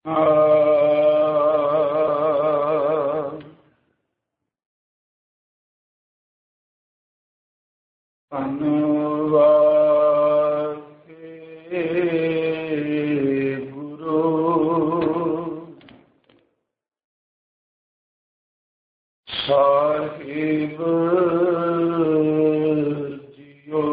ਸਾਹਿਬ JIO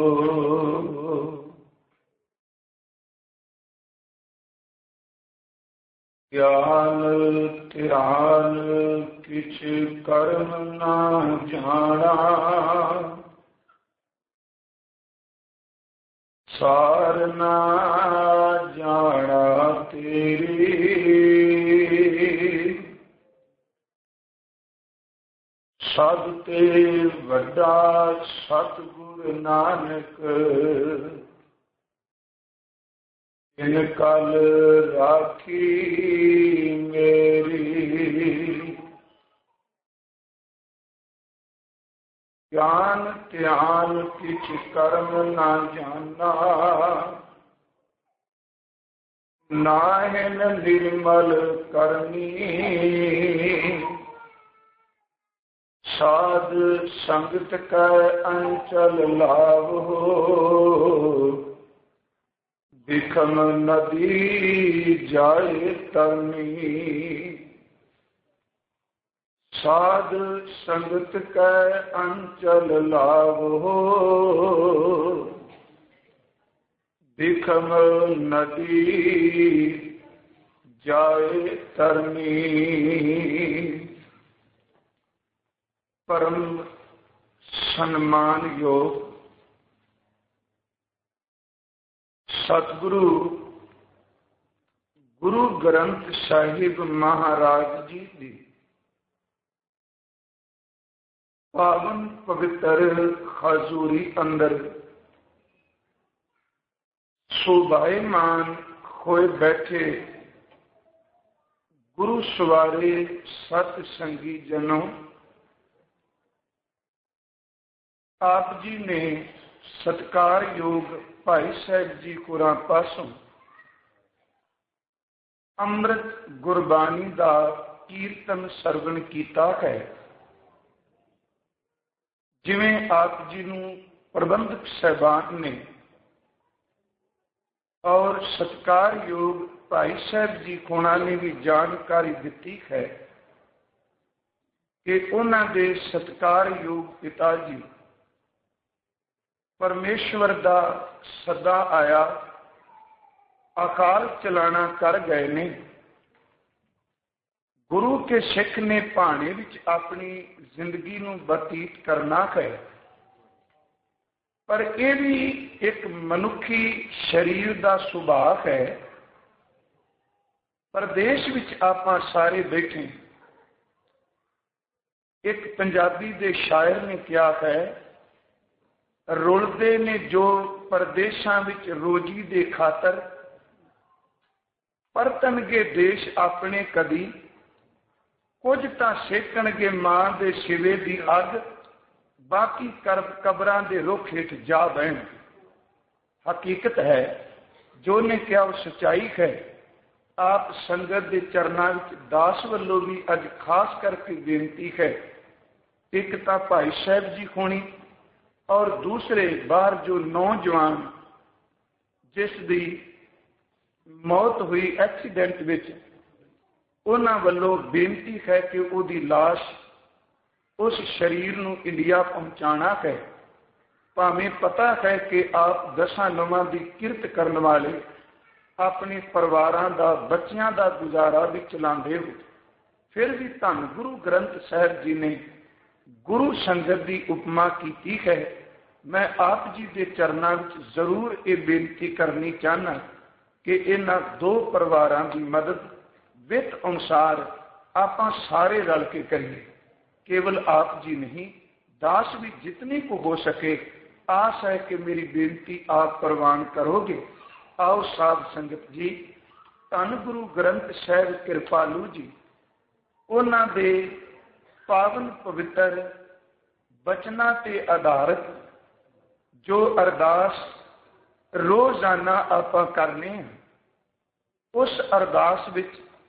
ਗਿਆਨ ਧਿਆਨ ਕਿਛ ਕਰਮ ਨਾ ਜਾਣਾ, ਸਾਰ ਨਾ ਜਾਣਾ ਤੇਰੀ, ਸਭ ਤੇ ਵੱਡਾ ਸਤਿਗੁਰ ਨਾਨਕ, ਇਨ ਕਲ ਰਾਖੀ ਮੇਰੀ। ਗਿਆਨ ਧਿਆਨ ਕਿਛ ਕਰਮ ਨਾ ਜਾਣਾ, ਨਾਹਿਨ ਨਿਰਮਲ ਕਰਨੀ, ਸਾਧ ਸੰਗਤ ਕੈ ਅੰਚਲ ਲਾਵੋ, ਬਿਖਮ ਨਦੀ ਜਾਏ ਤਰਨੀ, ਸਾਧ ਸੰਗਤ ਕੈ ਅੰਚਲ ਲਾਵੋ, ਬਿਖਮ ਨਦੀ ਜਾਏ ਤਰਨੀ। ਪਰਮ ਸਨਮਾਨਯੋਗ ਸਤਿਗੁਰੂ ਗੁਰੂ ਗ੍ਰੰਥ ਸਾਹਿਬ ਮਹਾਰਾਜ ਜੀ ਦੀ ਪਾਵਨ ਪਵਿੱਤਰ ਹਜ਼ੂਰੀ ਅੰਦਰ ਸ਼ੋਭਾਇਮਾਨ ਹੋਏ ਬੈਠੇ ਗੁਰੂ ਸਵਾਰੇ ਸਤ ਸੰਗੀ ਜਨੋ, ਆਪ ਜੀ ਨੇ ਸਤਿਕਾਰਯੋਗ ਭਾਈ ਸਾਹਿਬ ਜੀ ਹੋਰਾਂ ਪਾਸੋਂ ਅੰਮ੍ਰਿਤ ਗੁਰਬਾਣੀ ਦਾ ਕੀਰਤਨ ਸਰਵਣ ਕੀਤਾ ਹੈ। ਜਿਵੇਂ ਆਪ ਜੀ ਨੂੰ ਪ੍ਰਬੰਧਕ ਸਾਹਿਬਾਨ ਨੇ ਔਰ ਸਤਿਕਾਰਯੋਗ ਭਾਈ ਸਾਹਿਬ ਜੀ ਹੋਰਾਂ ਨੇ ਵੀ ਜਾਣਕਾਰੀ ਦਿੱਤੀ ਹੈ ਕਿ ਉਹਨਾਂ ਦੇ ਸਤਿਕਾਰਯੋਗ ਪਿਤਾ ਜੀ ਪਰਮੇਸ਼ਵਰ ਦਾ ਸੱਦਾ ਆਇਆ ਅਕਾਲ ਚਲਾਣਾ ਕਰ ਗਏ ਨੇ। ਗੁਰੂ ਕੇ ਸਿੱਖ ਨੇ ਭਾਣੇ ਵਿੱਚ ਆਪਣੀ ਜ਼ਿੰਦਗੀ ਨੂੰ ਬਤੀਤ ਕਰਨਾ ਹੈ, ਪਰ ਇਹ ਵੀ ਇੱਕ ਮਨੁੱਖੀ ਸਰੀਰ ਦਾ ਸੁਭਾਅ ਹੈ। ਪਰਦੇਸ਼ ਵਿੱਚ ਆਪਾਂ ਸਾਰੇ ਬੈਠੇ। ਇੱਕ ਪੰਜਾਬੀ ਦੇ ਸ਼ਾਇਰ ਨੇ ਕਿਹਾ ਹੈ, ਰੁਲਦੇ ਨੇ ਜੋ ਪਰਦੇਸ਼ਾਂ ਵਿੱਚ ਰੋਜੀ ਦੇ ਖਾਤਰ, ਪਰਤਣਗੇ ਦੇਸ਼ ਆਪਣੇ ਕਦੀ, ਕੁਝ ਤਾਂ ਸੇਕਣਗੇ ਮਾਂ ਦੇ ਸਿਵੇ ਦੀ ਅੱਗ, ਬਾਕੀ ਕਬਰਾਂ ਦੇ ਰੁੱਖ ਹੇਠ ਜਾ ਬਹਿਣ। ਹਕੀਕਤ ਹੈ, ਜੋ ਨੇ ਕਿਹਾ ਉਹ ਸੱਚਾਈ ਹੈ। ਆਪ ਸੰਗਤ ਦੇ ਚਰਨਾਂ ਵਿੱਚ ਦਾਸ ਵੱਲੋਂ ਵੀ ਅੱਜ ਖਾਸ ਕਰਕੇ ਬੇਨਤੀ ਹੈ, ਇੱਕ ਤਾਂ ਭਾਈ ਸਾਹਿਬ ਜੀ ਹੋਣੀ ਔਰ ਦੂਸਰੇ ਬਾਹਰ ਜੋ ਨੌਜਵਾਨ ਜਿਸ ਦੀ ਮੌਤ ਹੋਈ ਐਕਸੀਡੈਂਟ ਵਿੱਚ, ਉਹਨਾਂ ਵੱਲੋਂ ਬੇਨਤੀ ਹੈ ਕਿ ਉਹਦੀ ਲਾਸ਼ ਉਸ ਸਰੀਰ ਨੂੰ ਇੰਡੀਆ ਪਹੁੰਚਾਉਣਾ ਹੈ। ਭਾਵੇਂ ਪਤਾ ਹੈ ਕਿ ਆਪ ਦਸਾਂ ਨਵਾਂ ਦੀ ਕਿਰਤ ਕਰਨ ਵਾਲੇ ਆਪਣੇ ਪਰਿਵਾਰਾਂ ਦਾ ਬੱਚਿਆਂ ਦਾ ਗੁਜ਼ਾਰਾ ਵੀ ਚਲਾਉਂਦੇ ਹੋ, ਫਿਰ ਵੀ ਧੰਨ ਗੁਰੂ ਗ੍ਰੰਥ ਸਾਹਿਬ ਜੀ ਨੇ ਗੁਰੂ ਸੰਗਤ ਦੀ ਉਪਮਾ ਕੀਤੀ ਹੈ। ਮੈਂ ਆਪ ਜੀ ਦੇ ਚਰਨਾਂ ਵਿੱਚ ਜ਼ਰੂਰ ਇਹ ਬੇਨਤੀ ਕਰਨੀ ਚਾਹੁੰਦਾ ਕਿ ਇਹਨਾਂ ਦੋ ਪਰਿਵਾਰਾਂ ਦੀ ਮਦਦ ਵਿੱਤ ਅਨੁਸਾਰ ਆਪਾਂ ਸਾਰੇ ਰਲ ਕੇ ਕਰੀਏ। ਕੇਵਲ ਆਪ ਜੀ ਨਹੀਂ, ਦਾਸ ਵੀ ਜਿਤਨੀ ਕੁ ਹੋ ਸਕੇ। ਆਸ ਹੈ ਕਿ ਮੇਰੀ ਬੇਨਤੀ ਆਪ ਪ੍ਰਵਾਨ ਕਰੋਗੇ। ਆਓ ਸਾਧ ਸੰਗਤ ਜੀ, ਧੰਨ ਗੁਰੂ ਗ੍ਰੰਥ ਸਾਹਿਬ ਕਿਰਪਾਲੂ ਜੀ, ਉਹਨਾਂ ਦੇ ਪਾਵਨ ਪਵਿੱਤਰ ਬਚਨਾਂ ਤੇ ਆਧਾਰਿਤ ਜੋ ਅਰਦਾਸ ਰੋਜ਼ਾਨਾ ਆਪਾਂ ਕਰਨੇ ਹਾਂ, ਉਸ ਅਰਦਾਸ ਵਿੱਚ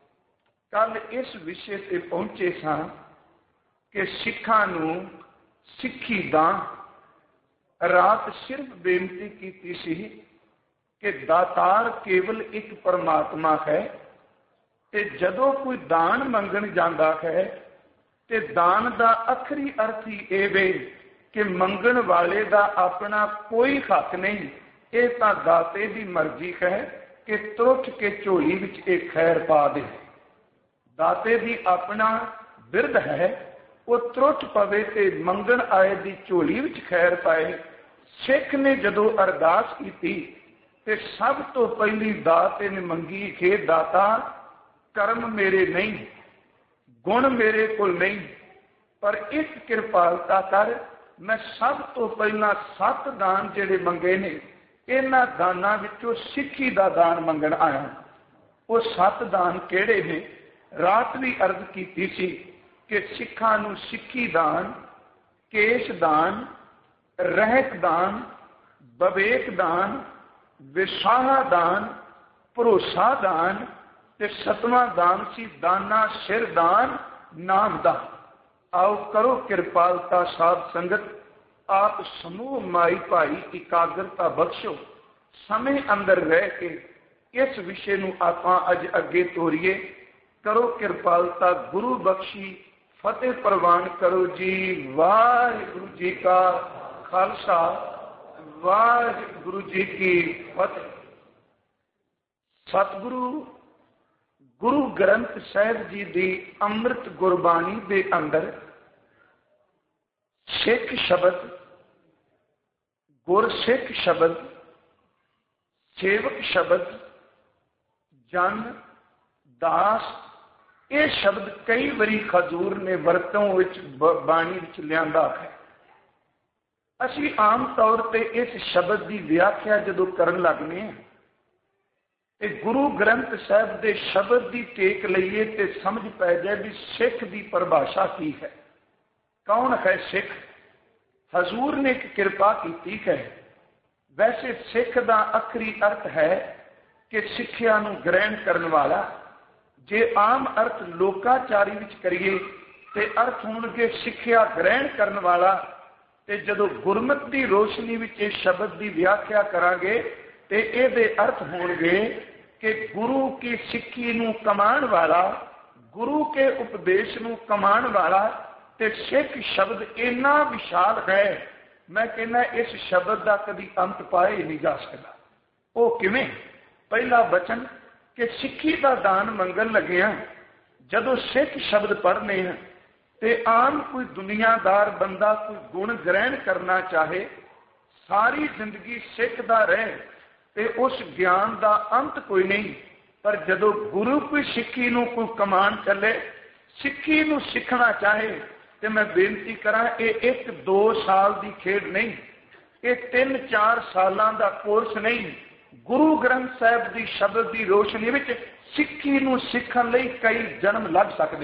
कल इस विषय से पहुंचे सां कि सिखां नूं सिक्खी दां। रात सिर्फ बेनती की सी कि दातार केवल एक परमात्मा है, ते जदों कोई दान मंगण जांदा है ते दान दा आखरी अर्थ ही ये वे कि मंगण वाले दा अपना कोई हक नहीं, ये तां दाते दी मर्जी है कि त्रुट के झोली विच एक खैर पा दे। दाते दी अपना बिरध है, वो त्रुट पवे ते मंगण आए दी झोली विच खैर पाए। सिख ने जदों अरदास की ते सब तो पहली दाते ने मंगी कि दाता कर्म मेरे नहीं, गुण मेरे कोल नहीं, पर एक कृपालता कर। मैं सब तो पहला 7 दान जिहड़े मंगे ने, इन्हां दानां विचों सिक्खी दा दान मंगण आया। वो 7 दान किहड़े ने? रात भी अर्ज की सी कि सिखां नूं सिक्खी दान, केश दान, रहत दान, बवेक दान, विसाहा दान, भरोसा दान, ते 7वां दान सी दाना सिर दान, नाम दान। आओ करो कृपालता साध संगत, आप समूह माई भाई इकाग्रता बख्शो। समय अंदर रह के इस विषय नूं आपां अज अगे तोरीए। करो कृपालता गुरु बख्शी, फतेह प्रवान करो जी। वाहिगुरु जी का खालसा, वाहिगुरु जी की फतेह। सतगुरु गुरु ग्रंथ साहिब जी की अमृत गुरबाणी के अंदर सिख शब्द, गुरसिख शब्द, सेवक शब्द, जन, दास, ये शब्द कई बारी खजूर ने वरतों बाणी विच लियांदा है। असी आम तौर पर इस शब्द की व्याख्या जदों करन लगने हैं, गुरु ग्रंथ साहिब के शब्द की टेक लईए तो समझ पै जाए भी सिख की परिभाषा की है। कौन है सिख? हजूर ने एक कृपा की है। वैसे सिख का आखिरी अर्थ है कि सिक्ख्या नूं ग्रहण करने वाला। जे आम अर्थ लोकाचारी विच करिए ते अर्थ होणगे सिक्ख्या ग्रहण करने वाला। ते जदों गुरमत की रोशनी विच इस शब्द की व्याख्या करांगे ते इहदे अर्थ होणगे कि गुरु की सिक्खी नूं कमाण वाला, गुरु के उपदेश नूं कमाण वाला। ते सिख शब्द इन्ना विशाल है, मैं कहना इस शब्द का कभी अंत पाया ही नहीं जा सकता। वो किवें? पहला वचन कि सिक्खी का दान मंगन लगे हैं। जदों सिख शब्द पढ़ने हैं ते आम कोई दुनियादार बंदा कोई गुण ग्रहण करना चाहे, सारी जिंदगी सिख दा रहे ते उस ज्ञान का अंत कोई नहीं। पर जदों गुरु कोई सिक्खी नूं कोई कमान चले, सिक्खी नूं सीखना चाहे, तो मैं बेनती करा ये 1-2 साल की खेड नहीं, ये 3-4 सालों का कोर्स नहीं। गुरु ग्रंथ साहिब की शब्द की रोशनी में सिक्खी नूं सीखण लई कई जन्म लग सकते।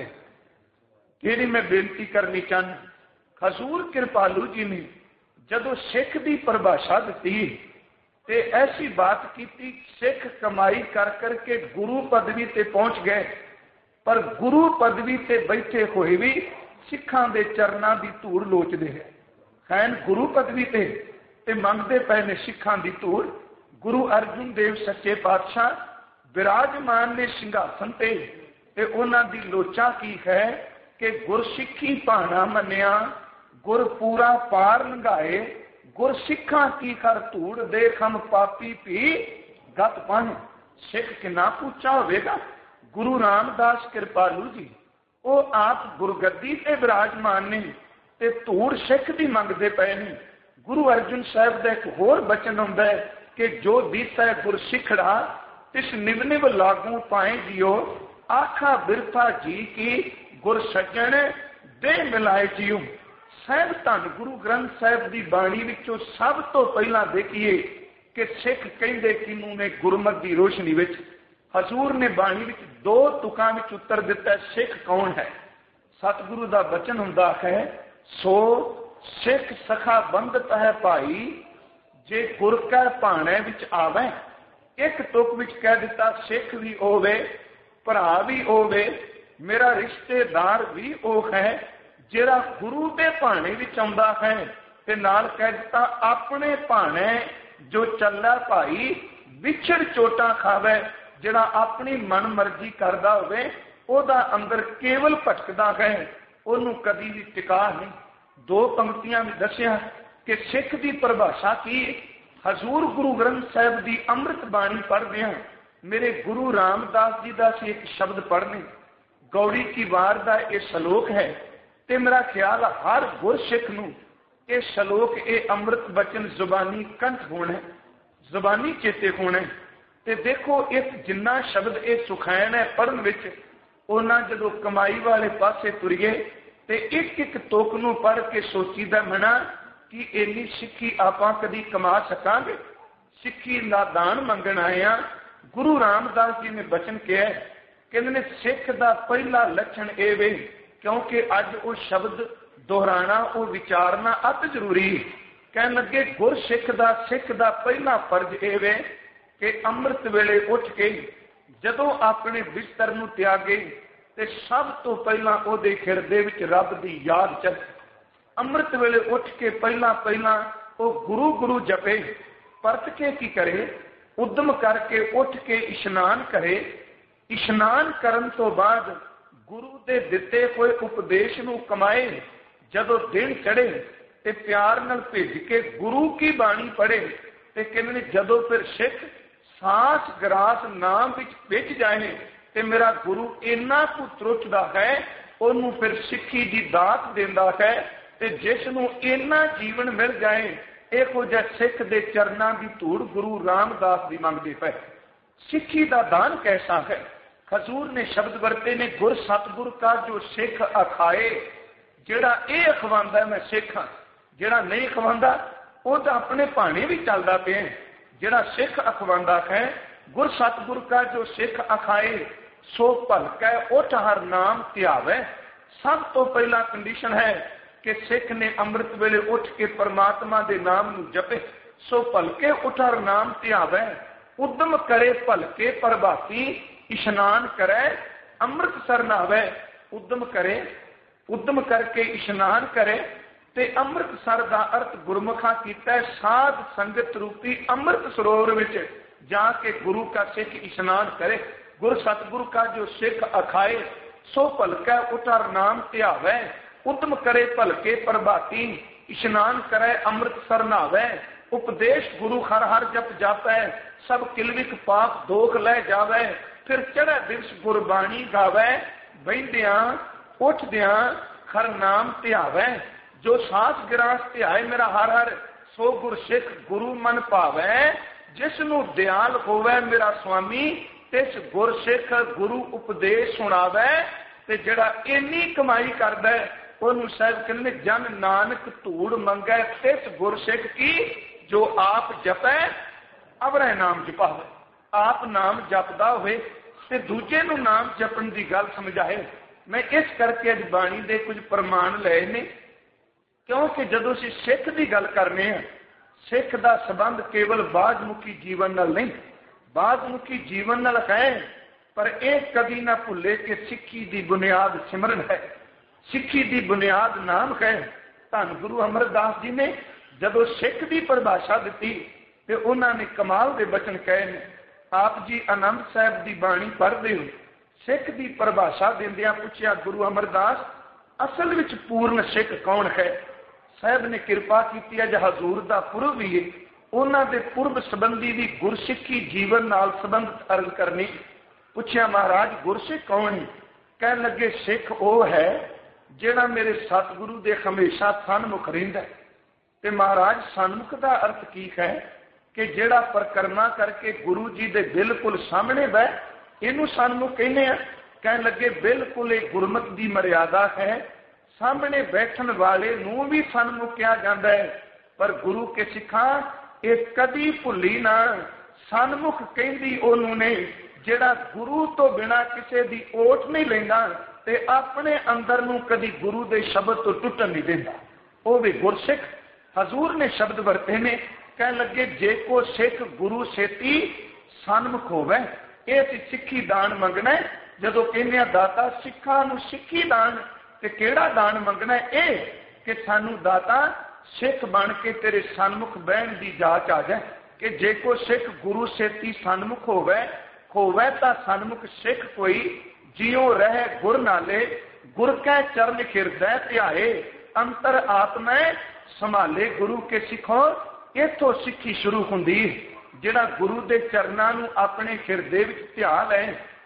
जिहड़ी मैं बेनती करनी चाहना, हजूर कृपालू जी ने जदों सिख की परिभाषा दी ते ऐसी बात की, सिख कमाई कर करके गुरु पदवी ते पहुंच गए, पर गुरु पदवी ते बैठे हुए भी सिखां दे चरनां की धूड़ लोचदे हैं। गुरु पदवी ते मंगते पे ने सिखां की धूड़। गुरु अर्जुन देव सच्चे पातशाह विराजमान ने सिंघासन ते उन्हां दी लोचा की है कि गुरसिੱਖੀ भाना मन्निया, गुर पूरा पार लंघाए, गुर सिखां की कर धूड़ देख हम पापी भी गत पाए। सिख कितना पूछा होगा। गुरु रामदास कृपालू जी वो आप गुरगद्दी से विराजमान ने ते धूड़ सिख की मंगते पे ने। गुरु अर्जुन साहब का एक होर बचन आता है कि जो दीसा गुर सिखड़ा तिस निव निव लागू पाए जियो, आखा बिरथा जी की गुर सज्जन दे मिलाए जियो। साहब धन गुरु ग्रंथ साहिब की बाणी विचों सब तो पहला देखिए कि सिख कहते किनू ने गुरमत की रोशनी विच। हजूर ने बाणी विच 2 तुकां विच उत्तर दिता है सिख कौन है। सतगुरु का वचन हुंदा है, सो सिख सखा बंधत है भाई, जे गुर कै भाणे विच आवे। एक तुक विच कह दिता सिख भी होवे, भरा भी होवे, मेरा रिश्तेदार भी वो है जिहड़ा गुरु के भाणे विच आउंदा है ते नाल कह दिता अपने भाणे जो चला भाई विछड़ चोटा खावे, जिहड़ा अपनी मन मर्जी करदा होवे ओदा अंदर केवल भटकदा है, ओनू कदी भी टिका नहीं। दो पंक्तियां में दसिया कि सिख की परिभाषा की। हजूर गुरु ग्रंथ साहिब की अमृत बाणी पढ़दे हैं, मेरे गुरु रामदास जी का एक शब्द पढ़ने, गौड़ी की वार का यह श्लोक है, ते मेरा ख्याल हर गुरसिख नूं ये श्लोक ये अमृत बचन जुबानी कंठ होना है, जुबानी चेते होना है। ते देखो इस जिन्ना शब्द ये सुखैन है पढ़न विच, उन्ना जदों कमाई वाले पासे तुरीए ते एक एक तुक नूं पढ़ के सोचीदा मना कि इन्नी सिक्खी आपां कदी कमा सकांगे। सिक्खी दा दान मंगण आए आ। गुरु रामदास जी ने बचन कहा, कहंदे सिख दा पहला लक्षण ये वे, क्योंकि अज वो शब्द दोहराना वो विचारना अत जरूरी। कहन लगे गुरसिख दा सिख दा पहला फर्ज ये वे कि अमृत वेले उठ के जदों अपने बिस्तर नूं त्यागे ते सब तो पहला उहदे हिरदे विच रब दी याद चले। अमृत वेले उठ के पहला पहला वो गुरु गुरु जपे, परत के की करे, उद्यम करके उठ के इशनान करे। इशनान करन तो बाद गुरु दे दिते हुए उपदेश नूं कमाए। जदों दिन चढ़े ते प्यार नाल भेज के गुरु की बाणी पढ़े ते कहंदे जदों फिर सिख सांस ग्रास नाम विच जाए ते मेरा गुरु इन्ना कु त्रुटदा है, ओनू फिर सिक्खी दी दात देंदा है। ते जिसनूं इन्ना जीवन मिल जाए, इहो जिहा सिख दे चरनां दी धूड़ गुरु रामदास दी मंगदे पए। सिक्खी दा दान कैसा है? हजूर ने शब्द वरते ने, गुर सतगुर का जो सिख अखाए। जिहड़ा यह अखवांदा मैं सिख हाँ, जिहड़ा नहीं अखवांदा वो तो अपने भाणे भी चलदा पिया। जिहड़ा सिख अखवांदा है, गुर सतगुर का जो सिख अखाए सो भलकै उठ हर नाम ध्यावे। सब तो पहला कंडीशन है कि सिख ने अमृत वेले उठ के परमात्मा के नाम नूं जपे। सो भलके उठ हर नाम ध्यावे, उद्यम करे भलके प्रभाती, इशनान करे अमृत सर नहावे। उद्यम करे, उद्यम करके इशनान करे ते अमृत सर का अर्थ गुरमुखा कीता साध संगत रूपी अमृत सरोवर विच जाके गुरु का सिख इशनान करे। गुर सतगुरु का जो सिख अखाए सो भलकै उठर नाम ध्यावै। उद्यम करे भलके प्रभाती, इशनान करे अमृत सर नहावै। उपदेश गुरु हर हर जप जापै, सब किलविक पाप दोख लै जावै। फिर चढ़े दिवस गुरबाणी गावै, बहिंदियां उठदियां हर नाम ध्यावै। जो सास गिरास ध्याए मेरा हर हर, सो गुर सिख गुरु मन भावै। जिसनू दयाल होवै मेरा स्वामी, तिस गुर सिख गुरु उपदेश सुनावै। ते जिहड़ा इन्नी कमाई करदा ओनू साहिब कहंदे जन नानक धूड़ मंगै, तिस गुर सिख की जो आप जपै अवरै नाम जपावे। आप नाम जपदा होवे ते दूजे नू नाम जपण दी गल समझाए। मैं इस करके अज बाणी दे कुछ प्रमाण लए ने, क्योंकि जदों असीं सिख की गल करने हैं, सिख का संबंध केवल बाजमुखी जीवन नाल नहीं, बाजमुखी जीवन नाल है, पर यह कभी ना भुले कि सिक्खी की बुनियाद सिमरन है, सिक्खी की बुनियाद नाम है। धन गुरु अमरदास जी ने जदों सिख की परिभाषा दी तो उन्होंने कमाल के बचन कहे ने। आप जी आनंद साहब की बाणी पढ़ते हो, सिख की परिभाषा देंदियां पूछया गुरु अमरदास असल विच पूर्ण सिख कौन है? साहब ने कृपा की अज हजूर का पुरब भी है, उन्होंने पुरब संबंधी भी गुरसिखी जीवन नाल संबंधित अर्ज करनी। पूछया महाराज गुरसिख कौन है? कह लगे सिख वो है जिहड़ा मेरे सतगुरु दे हमेशा सन्मुख रहिंदा है। ते महाराज सन्मुख का अर्थ की है कि जिहड़ा परिक्रमा करके गुरु जी दे बिल्कुल सामने बह, इनू सन्मुख कहने। कह लगे बिल्कुल एक गुरमत की मर्यादा है, सामने बैठन वाले नू भी सन्मुख कहा जाता है, पर गुरु के सिखां एक कदी भुली ना सन्मुख कहती ओनू ने जिहड़ा गुरु तो बिना किसी की ओट नहीं लेंदा ते अपने अंदर नू कदी गुरु के शब्द तो टुटन नहीं देता, वो भी गुरसिख। हजूर ने शब्द वरते ने, कह लगे जे को सिख गुरु सेती सन्मुख होवे, ये सिक्खी दान मंगना ਜਦੋਂ ਕਹਿੰਦੇ ਆ ਦਾਤਾ ਸਿੱਖਾਂ ਨੂੰ ਸਿੱਖੀ ਦਾਨ, ਤੇ ਕਿਹੜਾ ਦਾਨ ਮੰਗਣਾ? ਇਹ ਕਿ ਸਾਨੂੰ ਦਾਤਾ ਸਿੱਖ ਬਣ ਕੇ ਤੇਰੇ ਸਨਮੁਖ ਬਹਿਣ ਦੀ ਜਾਚ ਆ ਜਾਏ, ਕਿ ਜੇ ਕੋ ਸਿੱਖ ਗੁਰੂ ਸੇਤੀ ਸਨਮੁਖ ਹੋਵੇ ਤਾਂ ਸਨਮੁਖ ਸਿੱਖ ਕੋਈ, ਜਿਉ ਰਹਿ ਗੁਰ ਨਾਲੇ ਗੁਰ ਕੈ ਚਰਨ ਹਿਰਦੈ ਧਿਆਏ, ਅੰਤਰ ਆਤਮੈ ਸੰਭਾਲੇ ਗੁਰੂ ਕੇ ਸਿੱਖੋ। ਇੱਥੋਂ ਸਿੱਖੀ ਸ਼ੁਰੂ ਹੁੰਦੀ, ਜਿਹੜਾ ਗੁਰੂ ਦੇ ਚਰਨਾਂ ਨੂੰ ਆਪਣੇ ਹਿਰਦੇ ਵਿੱਚ ਧਿਆ ਲੈ,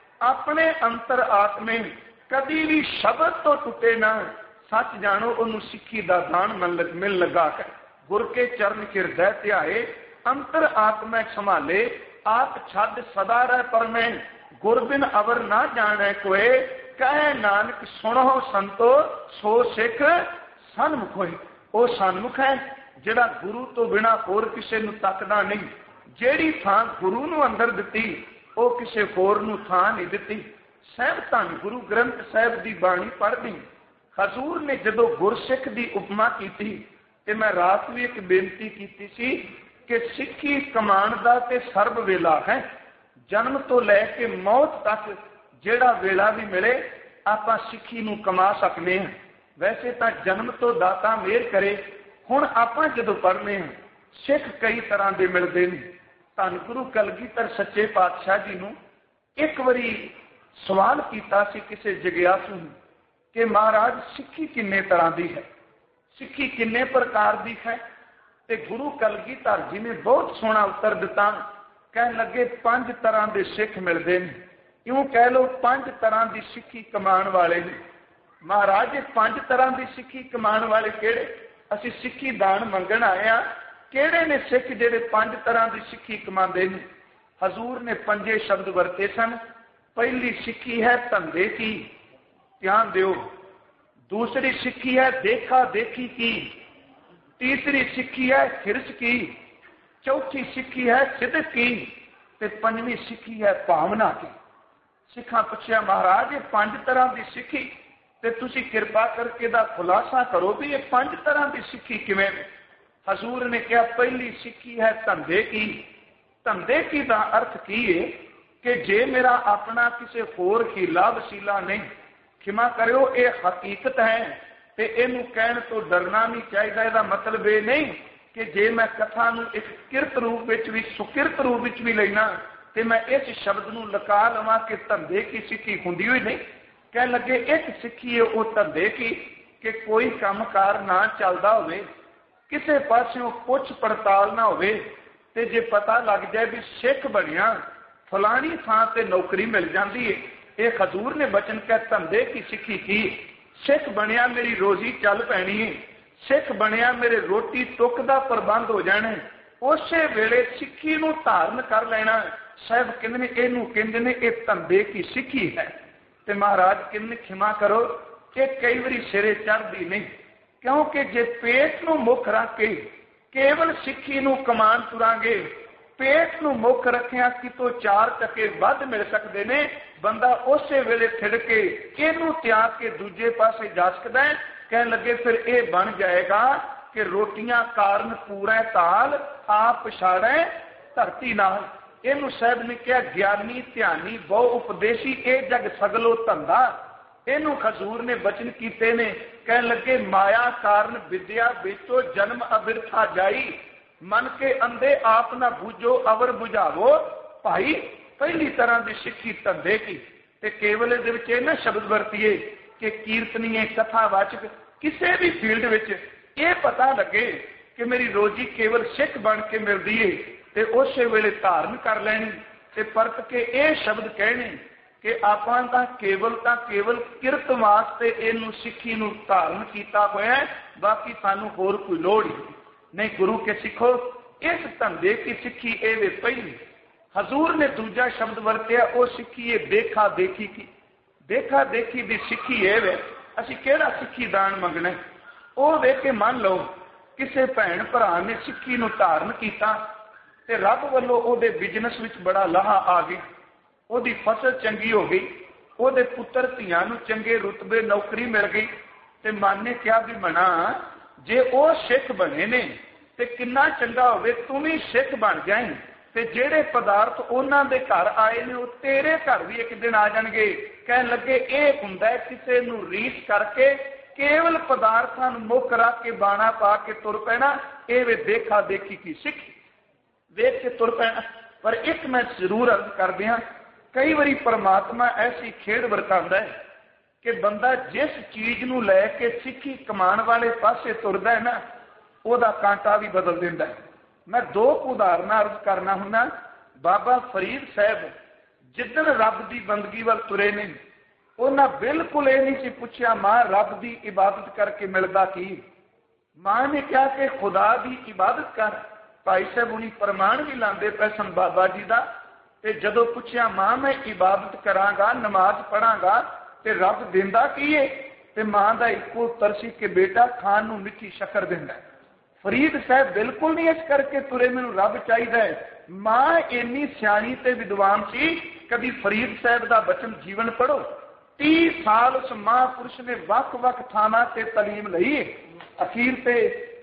ਆਪਣੇ ਅੰਤਰ ਆਤਮੇ ਕਦੀ ਵੀ ਸ਼ਬਦ ਤੋਂ ਟੁੱਟੇ ਨਾ, ਸੱਚ ਜਾਣੋ ਉਹਨੂੰ ਸਿੱਖੀ ਦਾ ਦਾਨ ਮਿਲ ਲਗਾ ਕੇ। ਗੁਰ ਕੇ ਚਰਨ ਹਿਰਦੈ ਧਿਆਏ, ਅੰਤਰ ਆਤਮੈ ਸੰਭਾਲੇ, ਆਪ ਛੱਡ ਸਦਾ ਰਹਿ ਪਰਮੈ, ਗੁਰ ਬਿਨ ਅਵਰ ਨਾ ਜਾਣੈ ਕੋਏ, ਕਹੈ ਨਾਨਕ ਸੁਣੋ ਸੰਤੋ ਸੋ ਸਿੱਖ ਸਨਮੁਖ ਹੋਏ। ਉਹ ਸਨਮੁਖ ਹੈ ਜਿਹੜਾ ਗੁਰੂ ਤੋਂ ਬਿਨਾਂ ਹੋਰ ਕਿਸੇ ਨੂੰ ਤੱਕਦਾ ਨਹੀਂ। ਜਿਹੜੀ ਥਾਂ ਗੁਰੂ ਨੂੰ ਅੰਦਰ ਦਿੱਤੀ ਉਹ ਕਿਸੇ ਹੋਰ ਨੂੰ ਥਾਂ ਨਹੀਂ ਦਿੱਤੀ। ਸਹਿਬ ਧੰਨ ਗੁਰੂ ਗ੍ਰੰਥ ਸਾਹਿਬ ਦੀ ਬਾਣੀ ਪੜ੍ਹਦੀ, ਹਜ਼ੂਰ ਨੇ ਜਦੋਂ ਗੁਰਸਿੱਖ ਦੀ ਉਪਮਾ ਕੀਤੀ, ਤੇ ਮੈਂ ਰਾਤ ਵੀ ਇੱਕ ਬੇਨਤੀ ਕੀਤੀ ਸੀ ਕਿ ਸਿੱਖੀ ਕਮਾਉਣ ਦਾ ਤੇ ਸਰਬ ਵੇਲਾ ਹੈ। ਜਨਮ ਤੋਂ ਲੈ ਕੇ ਮੌਤ ਤੱਕ ਜਿਹੜਾ ਵੇਲਾ ਵੀ ਮਿਲੇ ਆਪਾਂ ਸਿੱਖੀ ਨੂੰ ਕਮਾ ਸਕਦੇ ਹਾਂ। ਵੈਸੇ ਤਾਂ ਜਨਮ ਤੋਂ ਦਾਤਾ ਮਿਹਰ ਕਰੇ। ਹੁਣ ਆਪਾਂ ਜਦੋਂ ਪੜ੍ਹਨੇ ਹਾਂ, ਸਿੱਖ ਕਈ ਤਰ੍ਹਾਂ ਦੇ ਮਿਲਦੇ ਨੇ। ਧੰਨ ਗੁਰੂ ਕਲਗੀਧਰ ਸੱਚੇ ਪਾਤਸ਼ਾਹ ਜੀ ਨੂੰ ਇੱਕ ਵਾਰੀ ਸਵਾਲ ਕੀਤਾ ਸੀ ਕਿਸੇ ਜਗਿਆਸੂ ਨੂੰ ਕਿ ਮਹਾਰਾਜ ਸਿੱਖੀ ਕਿੰਨੇ ਤਰ੍ਹਾਂ ਦੀ ਹੈ, ਸਿੱਖੀ ਕਿੰਨੇ ਪ੍ਰਕਾਰ ਦੀ ਹੈ? ਤੇ ਗੁਰੂ ਕਲਗੀਧਰ ਜੀ ਨੇ ਬਹੁਤ ਸੋਹਣਾ ਉੱਤਰ ਦਿੱਤਾ। ਕਹਿਣ ਲੱਗੇ 5 ਤਰ੍ਹਾਂ ਦੇ ਸਿੱਖ ਮਿਲਦੇ ਨੇ, ਇਉਂ ਕਹਿ ਲਓ 5 ਤਰ੍ਹਾਂ ਦੀ ਸਿੱਖੀ ਕਮਾਉਣ ਵਾਲੇ ਨੇ। ਮਹਾਰਾਜ ਇਹ 5 ਤਰ੍ਹਾਂ ਦੀ ਸਿੱਖੀ ਕਮਾਉਣ ਵਾਲੇ ਕਿਹੜੇ? ਅਸੀਂ ਸਿੱਖੀ ਦਾਨ ਮੰਗਣ ਆਏ ਆ, ਕਿਹੜੇ ਨੇ ਸਿੱਖ ਜਿਹੜੇ 5 ਤਰ੍ਹਾਂ ਦੀ ਸਿੱਖੀ ਕਮਾਉਂਦੇ ਨੇ? ਹਜ਼ੂਰ ਨੇ 5 ਸ਼ਬਦ ਵਰਤੇ ਸਨ। ਪਹਿਲੀ ਸਿੱਖੀ ਹੈ ਧੰਦੇ ਕੀ, ਧਿਆਨ ਦਿਓ। ਦੂਸਰੀ ਸਿੱਖੀ ਹੈ ਦੇਖਾ ਦੇਖੀ ਕੀ। ਤੀਸਰੀ ਸਿੱਖੀ ਹੈ ਹਿਰਸ ਕੀ। ਚੌਥੀ ਸਿੱਖੀ ਹੈ ਸਿਦਕ ਕੀ। ਤੇ 5ਵੀਂ ਸਿੱਖੀ ਹੈ ਭਾਵਨਾ ਕੀ। ਸਿੱਖਾਂ ਪੁੱਛਿਆ ਮਹਾਰਾਜ ਇਹ 5 ਤਰ੍ਹਾਂ ਦੀ ਸਿੱਖੀ, ਤੇ ਤੁਸੀਂ ਕਿਰਪਾ ਕਰਕੇ ਦਾ ਖੁਲਾਸਾ ਕਰੋ ਵੀ ਇਹ 5 ਤਰ੍ਹਾਂ ਦੀ ਸਿੱਖੀ ਕਿਵੇਂ? ਹਜ਼ੂਰ ਨੇ ਕਿਹਾ ਪਹਿਲੀ ਸਿੱਖੀ ਹੈ ਧੰਦੇ ਕੀ। ਧੰਦੇ ਕੀ ਦਾ ਅਰਥ ਕੀ ਹੈ ਕਿ ਜੇ ਮੇਰਾ ਆਪਣਾ ਕਿਸੇ ਹੋਰ ਹੀਲਾ ਵਸੀਲਾ ਨਹੀਂ, ਖਿਮਾ ਕਰਿਓ ਇਹ ਹਕੀਕਤ ਹੈ ਤੇ ਇਹਨੂੰ ਕਹਿਣ ਤੋਂ ਡਰਨਾ ਨਹੀਂ ਚਾਹੀਦਾ। ਇਹਦਾ ਮਤਲਬ ਇਹ ਨਹੀਂ ਕਿ ਜੇ ਮੈਂ ਕਥਾ ਨੂੰ ਇੱਕ ਕਿਰਤ ਰੂਪ ਵਿੱਚ ਵੀ ਸੁਕਿਰਤ ਰੂਪ ਵਿੱਚ ਵੀ ਲੈਣਾ ਤੇ ਮੈਂ ਇਸ ਸ਼ਬਦ ਨੂੰ ਲਗਾ ਲਵਾਂ ਕਿ ਧੰਦੇ ਕੀ ਸਿੱਖੀ ਹੁੰਦੀ ਹੋਈ ਨਹੀਂ। ਕਹਿਣ ਲੱਗੇ ਇੱਕ ਸਿੱਖੀ ਹੈ ਉਹ ਧੰਦੇ ਕੀ ਕਿ ਕੋਈ ਕੰਮਕਾਰ ਨਾ ਚੱਲਦਾ ਹੋਵੇ, ਕਿਸੇ ਪਾਸਿਓਂ ਪੁੱਛ ਪੜਤਾਲ ਨਾ ਹੋਵੇ, ਤੇ ਜੇ ਪਤਾ ਲੱਗ ਜਾਏ ਵੀ ਸਿੱਖ ਬਣਿਆ ਫਲਾਣੀ ਥਾਂ ਤੇ ਨੌਕਰੀ ਮਿਲ ਜਾਂਦੀ ਹੈ, ਇਹ ਹਜ਼ੂਰ ਨੇ ਬਚਨ ਕਹਿ ਧੰਦੇ ਕੀ ਸਿੱਖੀ ਕੀ। ਸਿੱਖ ਬਣਿਆ ਮੇਰੀ ਰੋਜ਼ੀ ਚੱਲ ਪੈਣੀ ਹੈ, ਸਿੱਖ ਬਣਿਆ ਮੇਰੇ ਰੋਟੀ ਟੁੱਕ ਦਾ ਪ੍ਰਬੰਧ ਹੋ ਜਾਣਾ, ਉਸੇ ਵੇਲੇ ਸਿੱਖੀ ਨੂੰ ਧਾਰਨ ਕਰ ਲੈਣਾ। ਸਾਹਿਬ ਕਹਿੰਦੇ ਨੇ ਇਹਨੂੰ ਕਹਿੰਦੇ ਨੇ ਇਹ ਧੰਦੇ ਕੀ ਸਿੱਖੀ ਹੈ। ਤੇ ਮਹਾਰਾਜ ਕਹਿੰਦੇ ਖਿਮਾ ਕਰੋ ਕਿ ਕਈ ਵਾਰੀ ਸਿਰੇ ਚੜ੍ਹਦੀ ਨਹੀਂ, ਕਿਉਂਕਿ ਜੇ ਪੇਟ ਨੂੰ ਮੁੱਖ ਰੱਖ ਕੇ ਕੇਵਲ ਸਿੱਖੀ ਨੂੰ ਕਮਾਨ ਤੁਰਾਂਗੇ, ਪੇਟ ਨੂੰ ਮੁੱਖ ਰੱਖਿਆ ਕਿਤੋਂ 4 ਟਕੇ ਵੱਧ ਮਿਲ ਸਕਦੇ ਨੇ, ਬੰਦਾ ਉਸੇ ਵੇਲੇ ਛਿੜ ਕੇ ਇਹਨੂੰ ਤਿਆਗ ਕੇ ਦੂਜੇ ਪਾਸੇ ਜਾ ਸਕਦਾ ਹੈ। ਕਹਿਣ ਲੱਗੇ ਫਿਰ ਇਹ ਬਣ ਜਾਏਗਾ ਕਿ ਰੋਟੀਆਂ ਕਾਰਨ ਪੂਰਾ ਤਾਲ ਆਪ ਪਛਾੜੈ ਧਰਤੀ ਨਾਲ। ਇਹਨੂੰ ਸਾਹਿਬ ਨੇ ਕਿਹਾ ਗਿਆਨੀ ਧਿਆਨੀ ਬਹੁ ਉਪਦੇਸ਼ੀ ਇਹ ਜਗ ਸਗਲੋ ਧੰਦਾ। ਇਹਨੂੰ ਹਜ਼ੂਰ ਨੇ ਬਚਨ ਕੀਤੇ ਨੇ। ਕਹਿਣ ਲੱਗੇ ਮਾਇਆ ਕਾਰਨ ਵਿਦਿਆ ਵਿੱਚੋਂ ਜਨਮ ਅਬਿਰਥਾ ਜਾਈ, ਮਨ ਕੇ ਅੰਧੇ ਆਪ ਨਾ ਬੂਝੋ ਅਵਰ ਬੁਝਾਵੋ ਭਾਈ। ਪਹਿਲੀ ਤਰ੍ਹਾਂ ਦੀ ਸਿੱਖੀ ਧੰਦੇ ਕੀ। ਤੇ ਕੇਵਲ ਇਹਦੇ ਵਿੱਚ ਇਹ ਨਾ ਸ਼ਬਦ ਵਰਤੀਏ ਕਿ ਕੀਰਤਨੀਏ ਕਥਾਵਾਚਕ ਕਿਸੇ ਵੀ ਫੀਲਡ ਵਿੱਚ ਇਹ ਪਤਾ ਲੱਗੇ ਕਿ ਮੇਰੀ ਰੋਜੀ ਕੇਵਲ ਸਿੱਖ ਬਣ ਕੇ ਮਿਲਦੀ ਏ ਤੇ ਉਸੇ ਵੇਲੇ ਧਾਰਨ ਕਰ ਲੈਣੀ ਤੇ ਪਰਤ ਕੇ ਇਹ ਸ਼ਬਦ ਕਹਿਣੇ ਕਿ ਆਪਾਂ ਤਾਂ ਕੇਵਲ ਕਿਰਤ ਵਾਸਤੇ ਇਹਨੂੰ ਸਿੱਖੀ ਨੂੰ ਧਾਰਨ ਕੀਤਾ ਹੋਇਆ, ਬਾਕੀ ਸਾਨੂੰ ਹੋਰ ਕੋਈ ਲੋੜ ਹੀ ਨਹੀਂ। ਗੁਰੂ ਕੇ ਸਿੱਖੋ ਇਸ ਧੰਦੇ ਕੀ ਸਿੱਖੀ ਇਹ ਵੇ ਪਹਿਲੀ। ਹਜ਼ੂਰ ਨੇ ਦੂਜਾ ਸ਼ਬਦ ਵਰਤਿਆ ਉਹ ਸਿੱਖੀ ਇਹ ਦੇਖਾ ਦੇਖੀ ਕੀ। ਦੇਖਾ ਦੇਖੀ ਦੀ ਸਿੱਖੀ ਇਹ ਵੇ ਅਸੀਂ ਕਿਹੜਾ ਸਿੱਖੀ ਦਾਨ ਮੰਗਣਾ। ਉਹ ਵੇਖ ਕੇ ਮੰਨ ਲਓ ਕਿਸੇ ਭੈਣ ਭਰਾ ਨੇ ਸਿੱਖੀ ਨੂੰ ਧਾਰਨ ਕੀਤਾ ਤੇ ਰੱਬ ਵੱਲੋਂ ਉਹਦੇ ਬਿਜ਼ਨਸ ਵਿੱਚ ਬੜਾ ਲਾਹਾ ਆ ਗਿਆ, ਉਹਦੀ ਫਸਲ ਚੰਗੀ ਹੋ ਗਈ, ਉਹਦੇ ਪੁੱਤਰ ਧੀਆਂ ਨੂੰ ਚੰਗੇ ਰੁਤਬੇ ਨੌਕਰੀ ਮਿਲ ਗਈ। ਤੇ ਮਨ ਨੇ ਕਿਹਾ ਵੀ ਮਨਾ ਜੇ ਉਹ ਸਿੱਖ ਬਣੇ ਨੇ ਤੇ ਕਿੰਨਾ ਚੰਗਾ ਹੋਵੇ ਤੂੰ ਵੀ ਸਿੱਖ ਬਣ ਜਾਏ। ਤੇ ਜਿਹੜੇ ਪਦਾਰਥ ਉਹਨਾਂ ਦੇ ਘਰ ਆਏ ਨੇ ਉਹ ਤੇਰੇ ਘਰ ਵੀ ਇੱਕ ਦਿਨ ਆ ਜਾਣਗੇ। ਕਹਿਣ ਲੱਗੇ ਇਹ ਹੁੰਦਾ ਕਿਸੇ ਨੂੰ ਰੀਸ ਕਰਕੇ ਕੇਵਲ ਪਦਾਰਥਾਂ ਨੂੰ ਮੁੱਖ ਰੱਖ ਕੇ ਬਾਣਾ ਪਾ ਕੇ ਤੁਰ ਪੈਣਾ, ਇਹ ਵੇ ਦੇਖਾ ਦੇਖੀ ਕੀ ਸਿੱਖ ਵੇਖ ਕੇ ਤੁਰ ਪੈਣਾ। ਪਰ ਇੱਕ ਮੈਂ ਜ਼ਰੂਰ ਅਰਜ਼ ਕਰਦੇ ਹਾਂ, ਕਈ ਵਾਰੀ ਪਰਮਾਤਮਾ ਐਸੀ ਖੇਡ ਵਰਤਾਉਂਦਾ ਹੈ ਕਿ ਬੰਦਾ ਜਿਸ ਚੀਜ਼ ਨੂੰ ਲੈ ਕੇ ਸਿੱਖੀ ਕਮਾਉਣ ਵਾਲੇ ਪਾਸੇ ਤੁਰਦਾ ਹੈ ਨਾ, ਉਹਦਾ ਕਾਂਟਾ ਵੀ ਬਦਲ ਦਿੰਦਾ ਹੈ। ਮੈਂ ਦੋ ਉਦਾਹਰਨਾਂ ਅਰਜ਼ ਕਰਨਾ ਹੁੰਦਾ। ਬਾਬਾ ਫਰੀਦ ਸਾਹਿਬ ਜਿੱਦਣ ਰੱਬ ਦੀ ਬੰਦਗੀ ਵੱਲ ਤੁਰੇ ਨੇ, ਉਹਨਾਂ ਬਿਲਕੁਲ ਇਹ ਨਹੀਂ ਸੀ ਪੁੱਛਿਆ ਮਾਂ ਰੱਬ ਦੀ ਇਬਾਦਤ ਕਰਕੇ ਮਿਲਦਾ ਕੀ। ਮਾਂ ਨੇ ਕਿਹਾ ਕਿ ਖੁਦਾ ਦੀ ਇਬਾਦਤ ਕਰ। ਭਾਈ ਸਾਹਿਬ ਹੁਣੀ ਪ੍ਰਮਾਣ ਵੀ ਲਾਉਂਦੇ ਪਏ ਸਨ ਬਾਬਾ ਜੀ ਦਾ। ਤੇ ਜਦੋਂ ਪੁੱਛਿਆ ਮਾਂ ਮੈਂ ਇਬਾਦਤ ਕਰਾਂਗਾ, ਨਮਾਜ਼ ਪੜਾਂਗਾ ਤੇ ਰੱਬ ਦਿੰਦਾ ਕੀ ਹੈ, ਤੇ ਮਾਂ ਦਾ ਇੱਕੋ ਉੱਤਰ ਸੀ ਕਿ ਬੇਟਾ ਖਾਣ ਨੂੰ ਮਿੱਠੀ ਸ਼ੱਕਰ ਦਿੰਦਾ। ਫਰੀਦ ਸਾਹਿਬ ਬਿਲਕੁਲ ਨਹੀਂ ਇਸ ਕਰਕੇ ਤੁਰੇ ਮੈਨੂੰ ਰੱਬ ਚਾਹੀਦਾ ਹੈ। ਮਾਂ ਇੰਨੀ ਸਿਆਣੀ ਤੇ ਵਿਦਵਾਨ ਸੀ। ਕਦੀ ਫਰੀਦ ਸਾਹਿਬ ਦਾ ਬਚਨ ਜੀਵਨ ਪੜੋ। 30 ਸਾਲ ਉਸ ਮਹਾਂਪੁਰਸ਼ ਨੇ ਵੱਖ-ਵੱਖ ਥਾਵਾਂ ਤੇ ਤਾਲੀਮ ਲਈ। ਅਖੀਰ ਤੇ